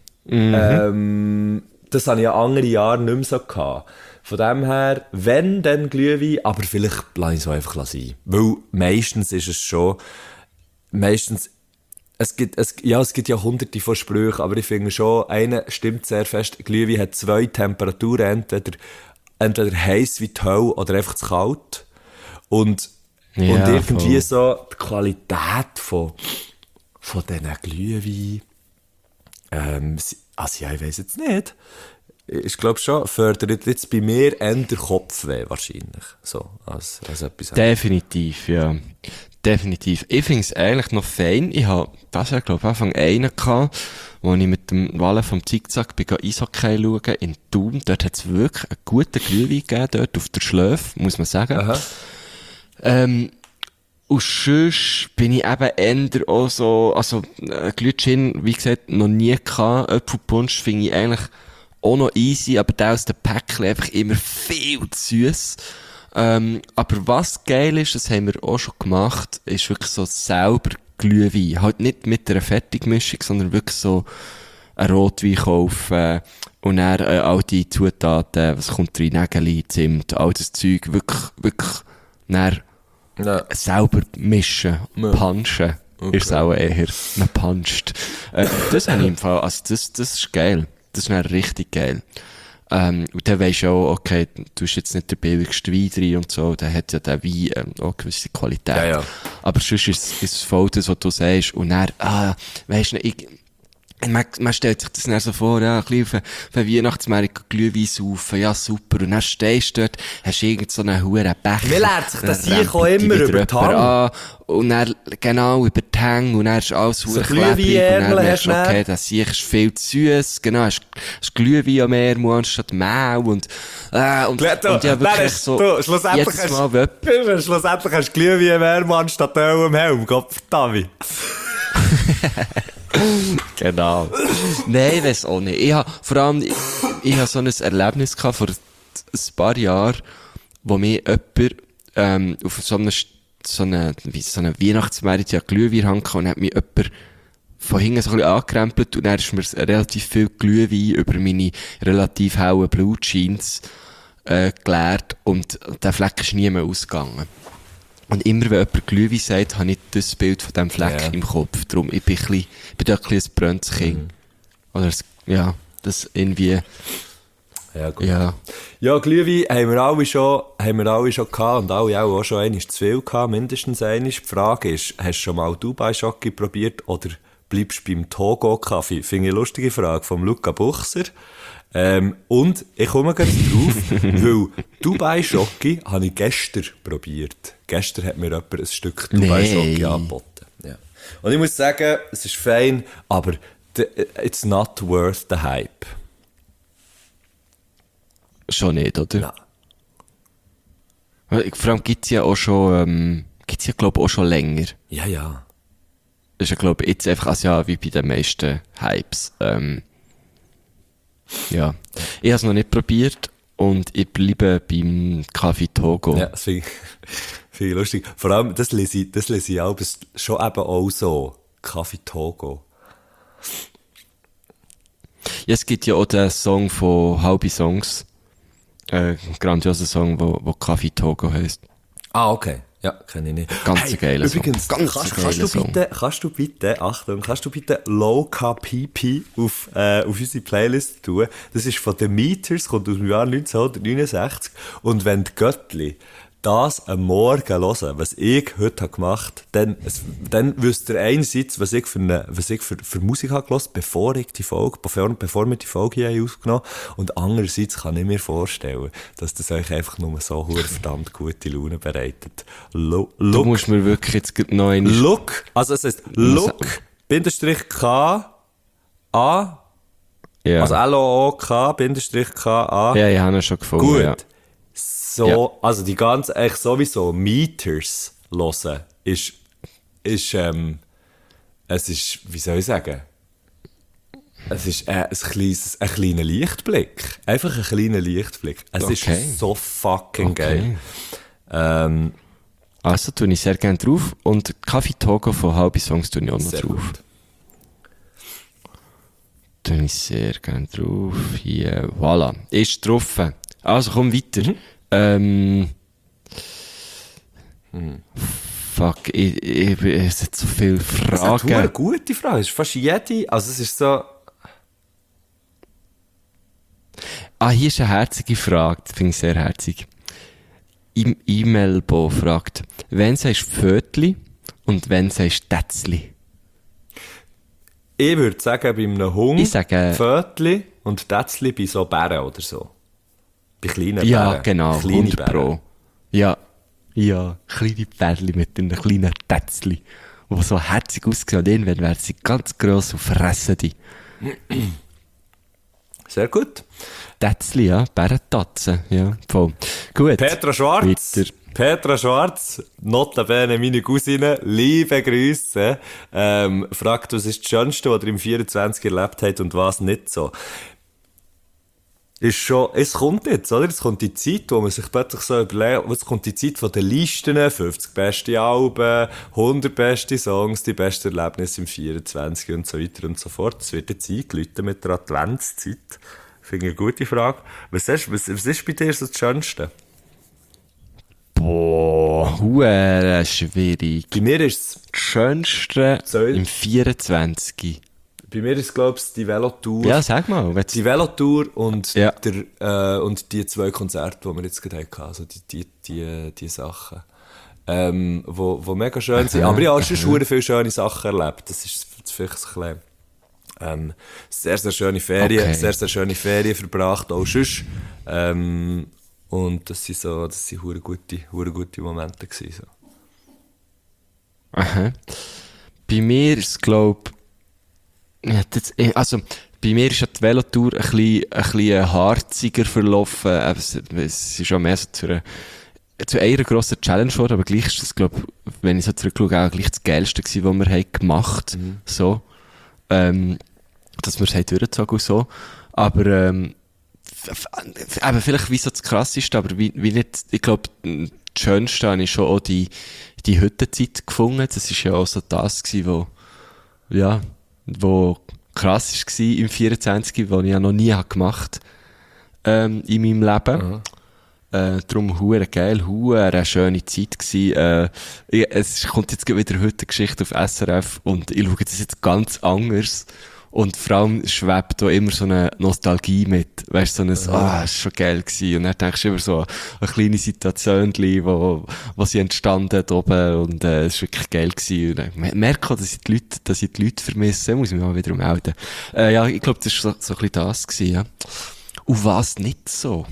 ähm, das habe ich ja andere Jahre nicht mehr so gehabt. Von dem her, wenn, dann Glühwein, aber vielleicht lasse ich es auch einfach sein. Weil meistens ist es schon, meistens, es gibt, es, ja, es gibt ja hunderte von Sprüchen, aber ich finde schon, eine stimmt sehr fest, Glühwein hat zwei Temperaturen, entweder, entweder heiß wie die Hölle oder einfach zu kalt. Und, Ja, und irgendwie voll. so die Qualität von, von diesen Glühwein, ähm, sie- also ja, ich weiss jetzt nicht. Ich glaube schon, fördert jetzt bei mir eher der Kopfweh wahrscheinlich. So, als, als etwas. Definitiv, ja. Definitiv. Ich finde es eigentlich noch fein. Ich habe das Jahr, glaube ich, Anfang einen gehabt, wo ich mit dem Wallen vom Zickzack bin Eishockey schauen in Thun. Dort hat es wirklich einen guten Glühwein gegeben, dort auf der Schläfe, muss man sagen. Aha. Ähm, und sonst bin ich eben eher auch so, also, äh, Glühgin, wie gesagt, noch nie gehabt. Apfelpunsch finde ich eigentlich auch noch easy, aber der aus den Päckchen einfach immer viel zu süß. Ähm, aber was geil ist, das haben wir auch schon gemacht, ist wirklich so selber Glühwein. Halt nicht mit einer Fertigmischung, sondern wirklich so ein Rotwein kaufen und dann äh, all die Zutaten, was kommt rein, Nägeli, Zimt, all das Zeug, wirklich, wirklich dann Ja. selber mischen, Ja. punchen. Okay. Ist es auch eher, man puncht. Äh, das habe ich im Fall, also das, das ist geil. Das ist dann richtig geil. Ähm, und dann weisst du auch, okay, du hast jetzt nicht den billigsten Wein drin und so, dann hat ja der Wein ähm, auch gewisse Qualität. Ja, ja. Aber sonst ist, ist es voll das, was du sagst. Und dann, ah, weisst du, ich, Man, man stellt sich das dann so vor, ja, ein bisschen auf, auf einen Weihnachtsmarkt Glühwein saufen, ja, super. Und dann stehst du dort, hast irgend so einen huren Becher. Man lernt sich das dann hier auch rempelt immer dich über wieder die jemand Hand. an. Und dann, genau, über die Hänge. Und dann ist alles So hure klebrig. Und Glühweinärmel dann hast merkst du, du dann. okay, das Sieg ist viel zu süß. Genau, hast, hast Glühwein am Ärmel anstatt Mehl. Und, äh, und, Du, und ja, dann wirklich hast so, du, schlussendlich jedes hast, Mal, wenn du- schlussendlich hast du Glühwein im Ärmel anstatt Öl im Helm. Gott verdammt. Genau. Nein, ich weiss auch nicht. Ich hab, vor allem, ich, ich hab so ein Erlebnis gehabt vor ein paar Jahren, wo mir jemand, ähm, auf so einer, so einer, wie so einer Weihnachtsmarkt, ja, Glühwein hangen und hat mich jemand von hinten so ein bisschen angekrempelt und dann ist mir relativ viel Glühwein über meine relativ hellen Blue Jeans, äh, geleert und der Fleck ist nie mehr ausgegangen. Und immer, wenn jemand Glühwein sagt, habe ich das Bild von diesem Fleck Ja. im Kopf. Darum, ich bin, ein bisschen, ich bin da ein bisschen ein Brönzkind. Mhm. Oder, es- ja, das irgendwie, Ja, gut. ja. Ja, Glühwein haben wir alle schon, haben wir alle schon gehabt und alle auch, auch schon einmal zu viel gehabt, mindestens einmal. Die Frage ist, hast du schon mal Dubai-Schocke probiert oder bleibst du beim Togo-Kaffee? Finde ich eine lustige Frage vom Luca Buchser. Ähm, und ich komme gleich drauf, weil Dubai-Schocke habe ich gestern probiert. Gestern hat mir jemand ein Stück Dubai-Schocke Nee. angeboten. Ja. Und ich muss sagen, es ist fein, aber the, it's not worth the hype. Schon nicht, oder? Ja. Weil, vor allem gibt's ja auch schon, ähm, gibt's ja, glaube ich, auch schon länger. Ja, ja. Das ist ja, glaube ich, jetzt einfach, also ja, wie bei den meisten Hypes. Ähm, ja. Ich habe es noch nicht probiert und ich bleibe beim Kaffee Togo. Ja, das finde ich, finde ich lustig. Vor allem, das lese ich, das lese ich auch schon eben auch so. Kaffee Togo. Ja, es gibt ja auch den Song von Halbe Songs. Äh, ein grandioser Song, wo, wo Kaffee Togo heisst. Ah, okay. Ja, kenne ich nicht. Ganz ein geiler Song. Übrigens, Ganz kannst, ein kannst, geiler du Song. bitte, kannst du bitte, Achtung, kannst du bitte Low K P P auf, äh, auf unsere Playlist tun? Das ist von The Meters, kommt aus dem Jahr neunzehnhundertneunundsechzig. Und wenn die Göttli das am Morgen hören, was ich heute habe gemacht, dann, es, dann wüsst ihr einerseits, was ich für, eine, was ich für, für Musik habe gehört, bevor ich die Folge, bevor, bevor wir die Folge hier haben aufgenommen haben. Und andererseits kann ich mir vorstellen, dass das euch einfach nur so hure verdammt gute Laune bereitet. Lo, Du look, musst mir wirklich jetzt grad noch einmal... look, also es heißt look, Bindestrich K, A, Ja, also L O O K, Bindestrich K, A. ja, ich habe ihn schon gefunden. Gut. Ja. So, Ja. also die ganze, eigentlich sowieso Meters hören, ist, ist, ähm, es ist, wie soll ich sagen? Es ist äh, ein, kleines, ein kleiner Lichtblick. Einfach ein kleiner Lichtblick. Es Okay. ist so fucking Okay. geil. Ähm, Also tue ich sehr gerne drauf. Und Kaffee Togo von Halbe Songs tue ich auch noch sehr drauf. gut. Tue ich sehr gerne drauf. Hier, voilà. Ist drauf. Also komm weiter. Mhm. Ähm. Fuck, ich, ich, es hat so viele Das ist eine Fragen. gute Frage. Es ist fast jede, also es ist so, Ah, hier ist eine herzige Frage. Das finde ich sehr herzig. Im E-Mail-Bo fragt, wenn sagst du Pfötli und wenn sagst du Tätzli? ich würde sagen, bei einem Hund, Ich sage- Pfötli und Tätzli bei so Bären oder so. Bei kleinen Ja, Bären. genau, Kleine hundert Bären. Pro. Ja, ja, kleine Pferdli mit einem kleinen Tätzli, die so herzig aussehen und irgendwann werden sie ganz gross und fressen die. Sehr gut. Tätzli, ja, Bärentatzen, ja, voll. Gut. Petra Schwarz. Weiter. Petra Schwarz, notabene meine Cousine, liebe Grüße, ähm, fragt, was ist das Schönste, was ihr im vierundzwanzig erlebt habt und was nicht so. Ist schon, es kommt jetzt, oder? Es kommt die Zeit, wo man sich plötzlich so überlegt, es kommt die Zeit von den Listen, fünfzig beste Alben, hundert beste Songs, die besten Erlebnisse im vierundzwanzig und so weiter und so fort. Es wird jetzt eingeläutet mit der Adventszeit. Finde ich eine gute Frage. Was ist, was, was ist bei dir so das Schönste? Boah, huere schwierig. Bei mir ist es, Das Schönste Soll- im vierundzwanzig. bei mir ist es, glaube ich, die Velotour. Ja, sag mal. wenn's- Die Velotour und, Ja. der, äh, und die zwei Konzerte, die wir jetzt gerade hatten, also die, die, die, die Sachen, ähm, wo, wo mega schön sind. Aber ja, es ist schon viele schöne Sachen erlebt. Das ist, das ist vielleicht ein bisschen, Ähm, sehr, sehr schöne Ferien, Okay. sehr, sehr schöne Ferien verbracht, auch sonst. Ähm, und das sind so, das sind hure gute, hure gute Momente gewesen, so. Aha. Bei mir ist es, glaube ich, also, bei mir ist ja die Velotour ein bisschen, ein bisschen harziger verlaufen. Eben, Es, es ist schon mehr so zu einer, zu einer grossen Challenge geworden, aber gleich ist das, glaube ich, wenn ich so zurückschaue, auch gleich das Geilste gewesen, was wir haben gemacht haben. So. Ähm, dass wir es haben durchgezogen und so. Aber, ähm, f- f- eben vielleicht wie so das Krasseste, aber wie, wie nicht, ich glaube, das Schönste habe ich schon auch die, die Hüttenzeit gefunden. Das ist ja auch so das gewesen, wo, ja, wo krass war im vierundzwanzig, was ich ja noch nie habe gemacht ähm, in meinem Leben. Äh, darum hure geil, hure eine schöne Zeit gsi. Äh, ich- es kommt jetzt gerade wieder heute eine Geschichte auf S R F und ich schaue das jetzt ganz anders. Und vor allem schwebt da immer so eine Nostalgie mit. Weißt du, so ein, ah, ist schon geil gewesen. Und dann denkst du immer so an eine kleine Situation, wo, wo sie entstanden da oben und, äh, es ist wirklich geil gewesen. Und dann merke auch, dass ich die Leute, dass ich die Leute vermisse, muss ich mich mal wieder melden. Äh, ja, ich glaube, das ist so, so ein bisschen das gewesen, ja. Und was nicht so?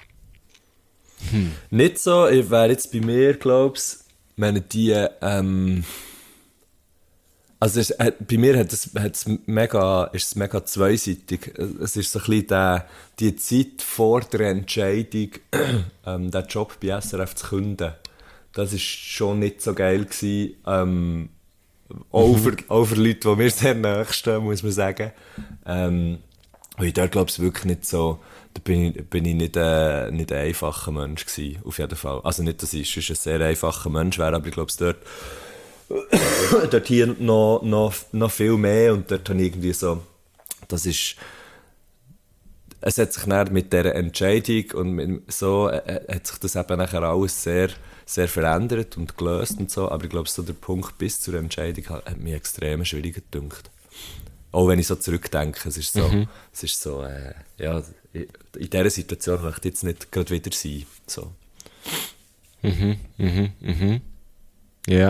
Nicht so, ich wäre jetzt bei mir, glaub's, wenn die, ähm, also es, äh, bei mir hat es, hat es mega, ist es mega zweiseitig. Es ist so ein bisschen der, die Zeit vor der Entscheidung, ähm, den Job bei S R F zu künden. Das ist schon nicht so geil gewesen, ähm, auch, für, auch für Leute, die mir sehr nahe stehen, muss man sagen. Ähm, weil dort glaube ich wirklich nicht so, da bin ich, bin ich nicht, äh, nicht ein einfacher Mensch gewesen, auf jeden Fall. Also nicht, dass ich sonst ein sehr einfacher Mensch wäre, aber ich glaube, dort, dort hier noch, noch, noch viel mehr und dort habe ich irgendwie so, das ist, es hat sich dann mit dieser Entscheidung und mit, so äh, hat sich das eben nachher alles sehr, sehr verändert und gelöst und so, aber ich glaube, so der Punkt bis zur Entscheidung hat, hat mich extrem schwierig gedünkt. Auch wenn ich so zurückdenke, es ist so, Mhm. es ist so, äh, ja, in dieser Situation möchte ich jetzt nicht gerade wieder sein, so. Mhm, mhm, mhm. Ja.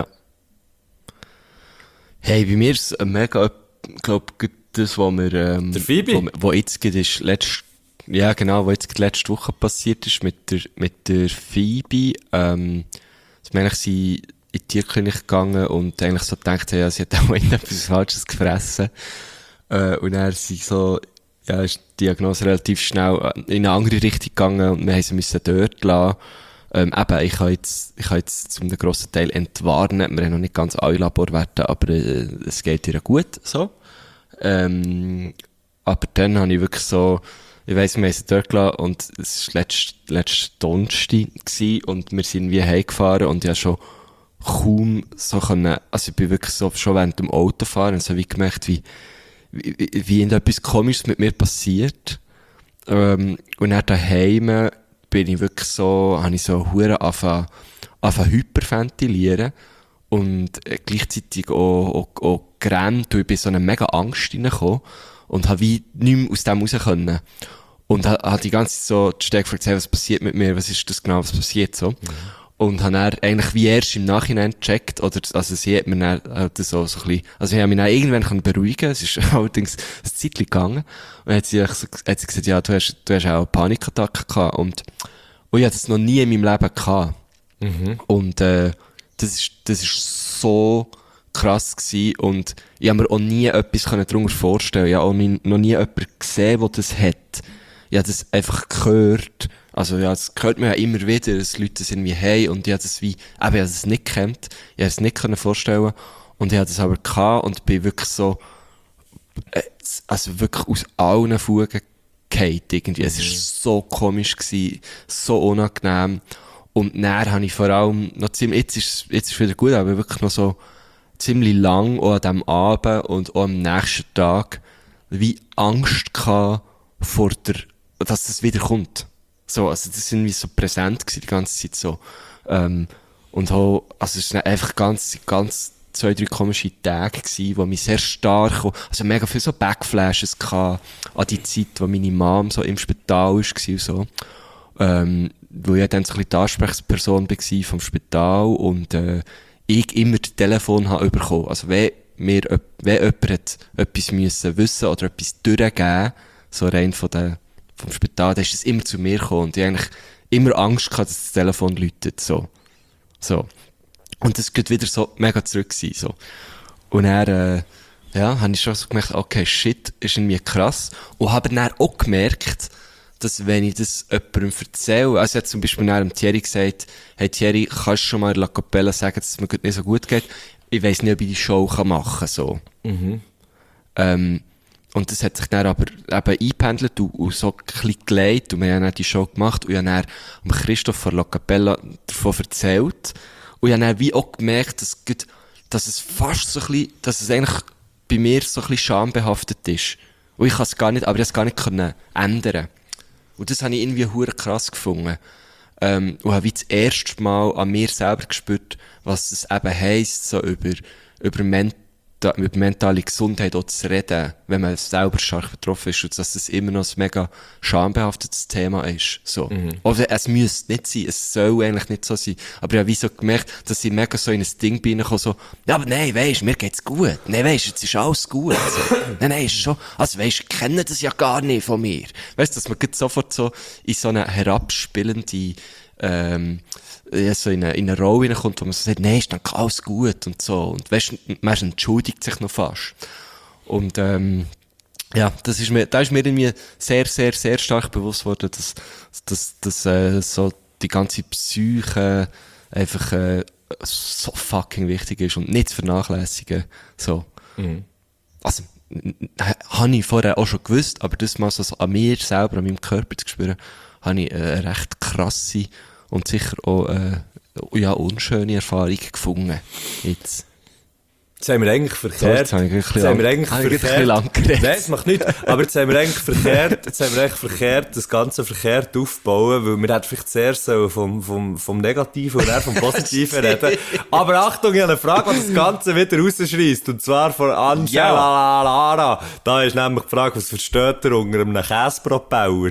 Hey, bei mir ist es mega, ich glaube, das, was wir, ähm, Der Phoebe? Wo, wo jetzt gerade ist, letzt, ja, genau, was jetzt gerade letzte Woche passiert ist mit der, mit der Phoebe, ähm, dass wir eigentlich sie in die Tierklinik gegangen und eigentlich so gedacht haben, ja, sie hat auch etwas Falsches gefressen. Äh, und dann ist sie so, ja, ist die Diagnose relativ schnell in eine andere Richtung gegangen und wir haben sie müssen dort lassen. Ähm, eben, ich habe jetzt, ich habe jetzt zum grossen Teil entwarnen. Wir haben noch nicht ganz alle Laborwerte, aber äh, es geht ihr gut, so. Ähm, aber dann habe ich wirklich so, ich weiss, wir haben sie dort gelassen und es war letzte, letzte Donnerstag gewesen und wir sind wie heimgefahren und ich habe schon kaum so können, also ich bin wirklich so schon während dem Autofahren und so wie gemerkt, wie, wie, wie etwas Komisches mit mir passiert. Ähm, und dann daheim bin ich wirklich so, habe ich so hure angefangen, angefangen hyperventilieren und äh, gleichzeitig auch, auch, auch gerannt und ich bin so eine mega Angst reingekommen und habe wie nichts mehr aus dem raus können. Und ha- habe die ganze Zeit so die Stelle gefragt, hey, was passiert mit mir, was ist das genau, was passiert so. Und habe dann eigentlich wie erst im Nachhinein gecheckt, oder, also sie hat mir dann halt so, so ein bisschen, also ich habe mich dann irgendwann können beruhigen, es ist allerdings ein Zeitchen gegangen, und dann hat sie, so, hat sie gesagt, ja, du hast, du hast auch Panikattacken gehabt, und, und ich hatte das noch nie in meinem Leben gehabt. Und, äh, das ist, das ist so krass gewesen, und ich habe mir auch nie etwas darunter vorstellen, ich habe auch nie, noch nie jemanden gesehen, der das hat. Ich habe das einfach gehört. Also, ja, das hört man ja immer wieder, dass Leute das irgendwie haben und ich habe das wie, eben, ich habe das nicht gekannt, ich habe es nicht können vorstellen und ich habe das aber gehabt und bin wirklich so, äh, also wirklich aus allen Fugen gefallen irgendwie. Es ist so komisch gewesen, so unangenehm und dann habe ich vor allem noch ziemlich, jetzt ist jetzt ist es wieder gut, aber wirklich noch so ziemlich lang auch an diesem Abend und auch am nächsten Tag wie Angst gehabt vor der, dass es wieder kommt. So, also das sind wie so präsent gewesen, die ganze Zeit so. Ähm, und auch, also es sind einfach ganz, ganz zwei, drei komische Tage gewesen, wo mich sehr stark, also mega viele so Backflashes gehabt an die Zeit, wo meine Mom so im Spital war und so. Ähm, wo ich dann so ein bisschen die Ansprechperson war vom Spital und, äh, ich immer das Telefon habe bekommen. Also wenn mir, wenn jemand hat etwas müssen wissen oder etwas durchgeben, so rein von der, vom Spital, dann ist es immer zu mir gekommen und ich eigentlich immer Angst gehabt, dass das Telefon läutet, so. So. Und das geht wieder so mega zurück sein, so. Und dann, äh, ja, habe ich schon so gemerkt, okay, shit, ist irgendwie krass. Und habe dann auch gemerkt, dass wenn ich das jemandem erzähle, also ich habe zum Beispiel nach dem Thierry gesagt, hey Thierry, kannst du schon mal in La Capella sagen, dass es mir nicht so gut geht? Ich weiss nicht, ob ich die Show machen kann, so. Mhm. Ähm, und das hat sich dann aber eben eingependelt und, und so ein bisschen geleitet und wir haben dann die Show gemacht und ich habe dann am Christoph von La Capella davon erzählt und ich habe dann wie auch gemerkt, dass, dass es fast so ein bisschen, dass es eigentlich bei mir so ein bisschen schambehaftet ist. Und ich kann es gar nicht, aber ich es gar nicht können ändern. Und das habe ich irgendwie hure krass gefunden. Ähm, und habe wie das erste Mal an mir selber gespürt, was es eben heisst, so über, über, menta- über mentale Gesundheit auch zu reden, wenn man selber stark betroffen ist und dass das immer noch ein mega schambehaftetes Thema ist. So. Mhm. Oder es müsste nicht sein, es soll eigentlich nicht so sein. Aber ich habe wie so gemerkt, dass ich mega so in ein Ding bin, so, ja, aber nein, weisst, mir geht's gut. Nein, weisst, jetzt ist alles gut. So. Nein, nein, ist schon, also weisst, ich kenne das ja gar nicht von mir. Weißt du, dass man sofort so in so eine herabspielende, ähm, ja, so in eine, in eine Rolle hineinkommt, wo man so sagt, nein, ist dann alles gut und so. Und weißt, man entschuldigt sich noch fast. Und, ähm, ja, das ist mir, da ist mir irgendwie sehr, sehr, sehr stark bewusst worden, dass, dass, dass, äh, so die ganze Psyche einfach, äh, so fucking wichtig ist und nicht zu vernachlässigen. So. Mhm. Also, habe ich vorher auch schon gewusst, aber das mal so an mir selber, an meinem Körper zu spüren, habe ich eine recht krasse und sicher auch äh, ja, unschöne Erfahrung gefunden. Jetzt. Jetzt haben wir eigentlich verkehrt. So, jetzt, jetzt haben wir eigentlich verkehrt. Lang geredet. Nein, das macht nichts. Aber jetzt haben wir eigentlich verkehrt, jetzt haben wir eigentlich verkehrt, das Ganze verkehrt aufbauen, weil wir hätten vielleicht zuerst so vom, vom, vom Negativen und dann vom Positiven reden. Aber Achtung, ich habe eine Frage, die das Ganze wieder rausschreisst. Und zwar von Angela ja. Lara. Da ist nämlich die Frage, was versteht ihr unter einem Käsepropeller?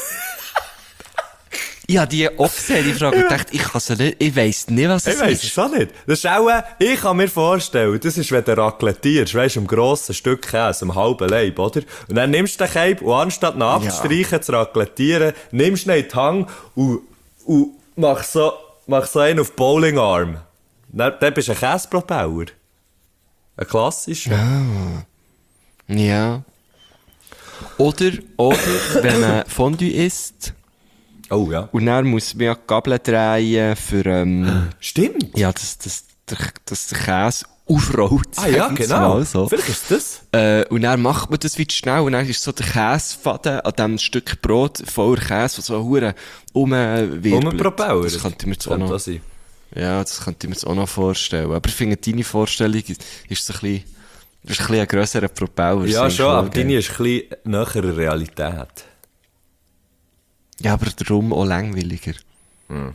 Ich habe die auch gesehen, die Frage, und dachte, ich kann sie nicht, ich weiss nicht, was es ich weiss ist. Ich weiss es auch nicht. Das ist auch, äh, ich kann mir vorstellen, das ist, wenn du raclettierst, weisst du, ein grosses Stück Käse, am halben Leib, oder? Und dann nimmst du den Cape und anstatt ihn abzustreichen, ja. zu raclettieren, nimmst du ihn in die Hand und, und machst so, machst so einen auf Bowlingarm. Dann, dann bist du ein Käsepropeller. Ein klassischer. Ah. Ja. Oder, oder, wenn man Fondue isst, oh ja. und dann muss man ja die Gabel drehen für, ähm, stimmt. Ja, dass, dass, dass der Käse aufrollt. Ah ja, genau. So. Vielleicht ist das. Äh, und dann macht man das wieder schnell und dann ist so der Käsefaden an diesem Stück Brot voller Käse, was so hure umwirbelt. Um einen Propeller. Das könnte ich mir jetzt auch noch, das sein. ja, das könnte ich mir jetzt auch noch vorstellen. Aber ich finde, deine Vorstellung ist, ist so ein bisschen, ist ein bisschen ein grösserer Propeller. Ja, schon, aber deine ist ein bisschen näher der Realität. Ja, aber darum auch langweiliger. Hm.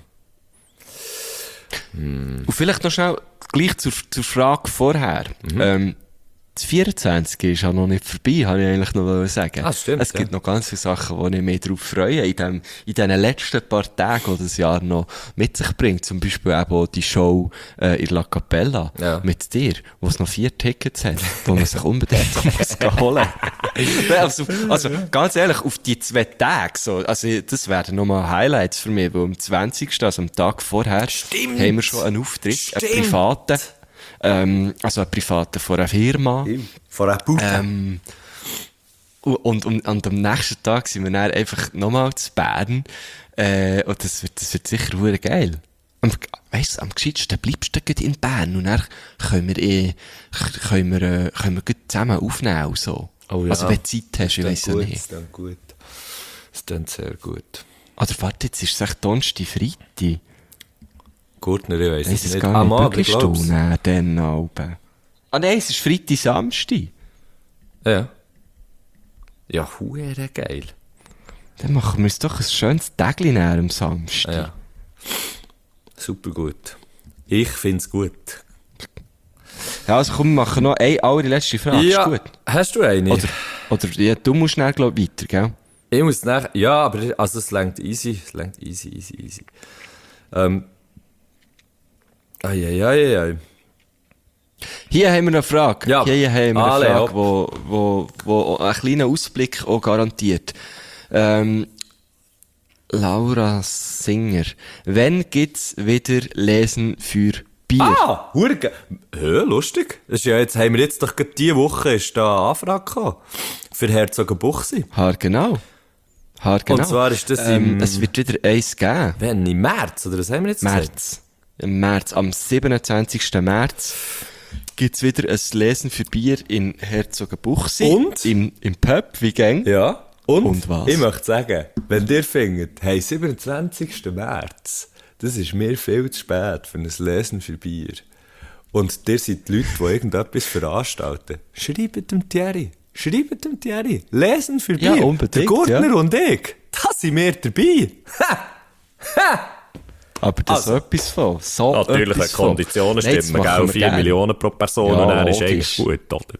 Hm. Und vielleicht noch schnell, gleich zur, zur Frage vorher. Mhm. Ähm, das vierundzwanzig ist ja noch nicht vorbei, habe ich eigentlich noch sagen. Ah, stimmt, es gibt ja. noch ganz viele Sachen, wo ich mich darauf freue, in dem, in diesen letzten paar Tagen, die das Jahr noch mit sich bringt. Zum Beispiel eben auch die Show, äh, in La Capella, ja. mit dir, wo es noch vier Tickets hat, wo man sich unbedingt muss holen muss. Also, also, ganz ehrlich, auf die zwei Tage, so, also, das werden nochmal Highlights für mich, weil am zwanzigsten also am Tag vorher, Stimmt. haben wir schon einen Auftritt, Stimmt. einen privaten, ähm, also einen privaten von einer Firma. Von einer Bude. Ähm, und, und, und am nächsten Tag sind wir dann einfach nochmal zu Bern, äh, und das wird, das wird sicher verdammt geil. Und, weisst du, am gescheitsten bleibst du gleich in Bern und dann können wir, eh, können wir, äh, können wir gleich zusammen aufnehmen, so. Oh ja. Also, wenn du Zeit hast, ich weiss ja nicht. Das klingt gut. Das klingt sehr gut. Oder warte, jetzt ist es echt Donnerstag, Freitag. Gurtner, ich weiss Weiss es es nicht. gar Ah, nicht, Mann, ich wirklich glaub's. Stunden, dann oben. Ah nein, es ist Freitag, Samstag. Ja. Ja, huere geil. Dann machen wir uns doch ein schönes Tägli näher am Samstag. Ja. Super gut. Ich find's gut. Ja, also komm, wir machen noch eine allerletzte Frage. Ja, Ist gut. hast du eine? Oder, oder ja, du musst schnell, glaub ich, weiter, gell? Ich muss nachher, ja, aber also es längt easy, es längt easy, easy, easy. Ähm. Eieieiei. Hier Hier haben wir eine Frage. Ja. Hier haben wir eine Ale, Frage, ja. wo, wo, wo einen kleinen Ausblick auch garantiert. Ähm, Laura Singer. Wann gibt's wieder Lesen für Bier? Ah, Hurge. Ja, lustig. Das ist ja jetzt, haben wir jetzt doch gerade diese Woche ist da eine Anfrage gekommen. Für Herzogenbuchsee. Haargenau. Haargenau. Und zwar ist das ähm, im- Es wird wieder eins geben. Wenn? Im März? Oder was haben wir jetzt gesagt? März. Im März. Am siebenundzwanzigsten März gibt's wieder ein Lesen für Bier in Herzogenbuchsee. Und? Im, im Pub, wie gäng. Ja. Und, Und was? ich möchte sagen, wenn ihr findet, hey, siebenundzwanzigsten März, das ist mir viel zu spät für ein Lesen für Bier. Und ihr seid die Leute, die irgendetwas veranstalten. Schreibt dem Thierry. Schreibt dem Thierry. Lesen für Ja, Bier. unbedingt, Der Gurtner ja. und ich, da sind wir dabei. Ha! Ha! Aber das Also. ist etwas von. So Natürlich, wenn etwas die von. Konditionen Nein, das stimmen, machen gell? wir vier gerne. Millionen pro Person, Ja, und dann ist logisch. eigentlich gut, oder?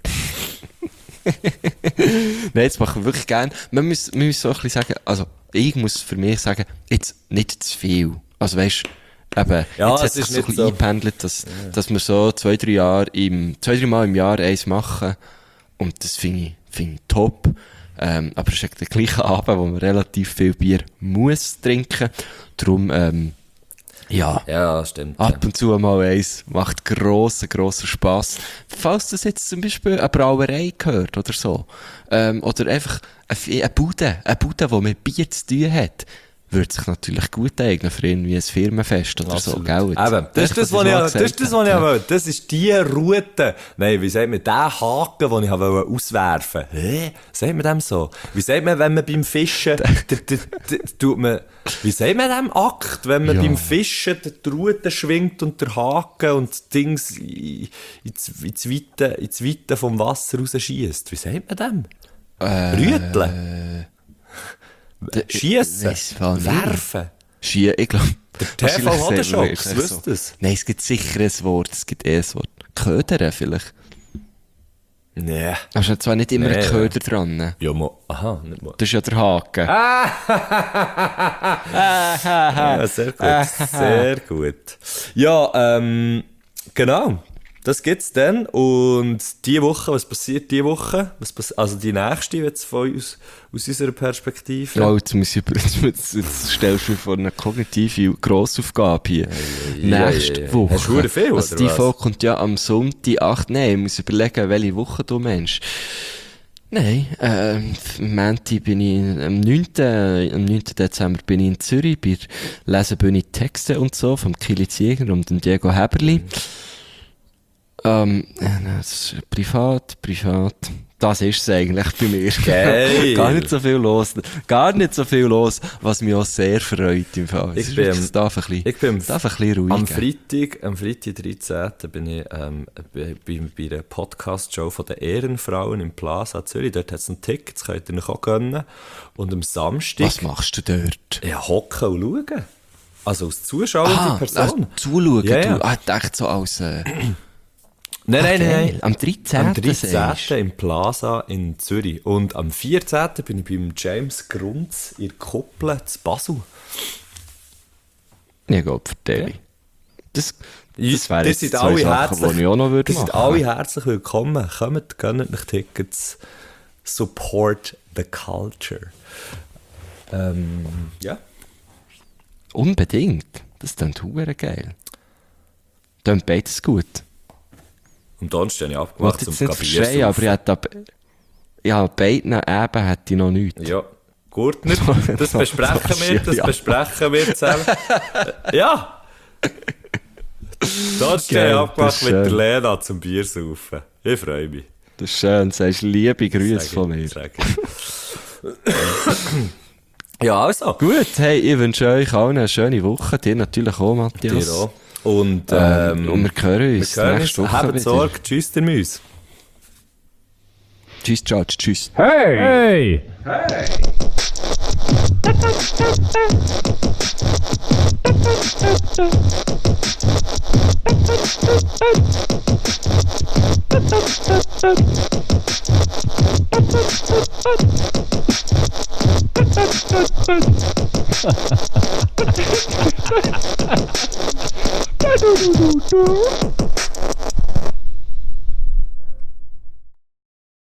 Nein, das machen wir wirklich gerne. Man muss, man muss so ein bisschen sagen, also ich muss für mich sagen, jetzt nicht zu viel. Also weißt du, eben, Ja, jetzt hat es sich ist so ein nicht bisschen so. eingependelt, dass, dass wir so zwei, drei Jahre im, zwei, drei Mal im Jahr eins machen. Und das finde ich, finde ich top. Ähm, aber es ist der gleiche Abend, wo man relativ viel Bier muss trinken. Darum, ähm, ja. Ja, stimmt. Ab und zu mal eins. Macht grossen, grossen Spass. Falls das jetzt zum Beispiel eine Brauerei gehört oder so. Ähm, oder einfach eine, eine Bude. Eine Bude, die mit Bier zu tun hat. Würde sich natürlich gut eignen für irgendwie ein Firmenfest oder so, gell? Jetzt- Eben, das ist das, was ich, das ist das, was ich wollte. Das ist die Route. Nein, wie sagt man, der Haken, den ich wollte auswerfen. Hä? Sagt man dem so? Wie sagt man, wenn man beim Fischen, der, der, der, tut man, wie sagt man dem Akt, wenn man Ja. beim Fischen die Route schwingt und der Haken und das Dings in- ins, ins, Weite, ins Weite vom Wasser rausschießt? Wie sagt man dem? Äh, Rüteln? Schiessen? weiss ich nicht. Werfen? Schie, ich glaube. T V Hodenschocks, wüsst das? Nein, es gibt sicher ein Wort. Es gibt eh ein Wort. Ködern vielleicht. Nee. Da ist ja zwar nicht immer Nee, ein ja. Köder dran. Ja, mo, aha, nicht mal. Das ist ja der Haken. Ja, sehr gut, sehr gut. Ja, ähm, genau. Das gibt's dann. Und diese Woche, was passiert diese Woche? Was pass- also die nächste jetzt von uns, aus unserer Perspektive. Ja, jetzt, muss ich, jetzt, jetzt, jetzt stellst du mir vor eine kognitive Grossaufgabe hier. ja, Nächste ja. Woche. Hast du verdammt viel, also oder die was? Folge kommt ja am Sonntag, acht. Nein, ich muss überlegen, welche Woche du meinst. Nein, ähm, am Montag bin ich, am neunten am neunten Dezember bin ich in Zürich bei der Lesebühne Texte und so, vom Kili Ziegler und dem Diego Heberli. Ähm, äh, das ist privat, privat. Das ist es eigentlich bei mir. Geil. Gar nicht so viel los. Gar nicht so viel los, was mich auch sehr freut im Fall. Ich Es ist bin wirklich- am- es darf ein bisschen, ich bin am- es darf ein bisschen ruhig Am gehen. Freitag, am Freitag, dreizehnten bin ich ähm, bei, bei, bei einer Podcast-Show von den Ehrenfrauen im Plaza Zürich. Dort hat es ein Ticket, das könnt ihr euch auch gönnen. Und am Samstag Was machst du dort? ja, hocken und schauen. Also als zuschauende Ah, Person. also zuschauen. Ja, ja. Du, ah, ich dachte so als, äh, Nein, nein, geil. nein. Am dreizehnten Am sagst dreizehnten im Plaza in Zürich. Und am vierzehnten bin ich beim James Grunz in der Kuppel zu Basel. Ja, Gott, vertell. Das, das wären Ihr jetzt seid zwei alle Sachen, herzlich, die ich auch noch würde ihr seid machen. alle herzlich willkommen. Kommt, gönnt euch Tickets. Support the culture. Ähm, ja. Unbedingt. Das klingt hure geil. Klingt beides gut. Und dann stehe ich Ich abgemacht wollte zum jetzt nicht Bier verschreien, aber ich hätte ab, ja, beiden Eben hätte ich noch nichts. Ja, gut nicht. Das So- besprechen so wir, das ja. besprechen wir zusammen. Ja! Dann stehe Geil, ich das abgemacht ist mit der schön. Lena zum Bier saufen. Ich freue mich. Das ist schön, sagst liebe Grüße Sag von ich- mir. sag ich. Ja, also. Gut, hey, ich wünsche euch allen eine schöne Woche. Dir natürlich auch, Matthias. Dir auch. Und, Ähm, ähm, und wir hören uns wir hören nächste uns. Woche Habt wieder. Sorge. Tschüss, der Müs. Tschüss, George, tschüss. Hey! Hey!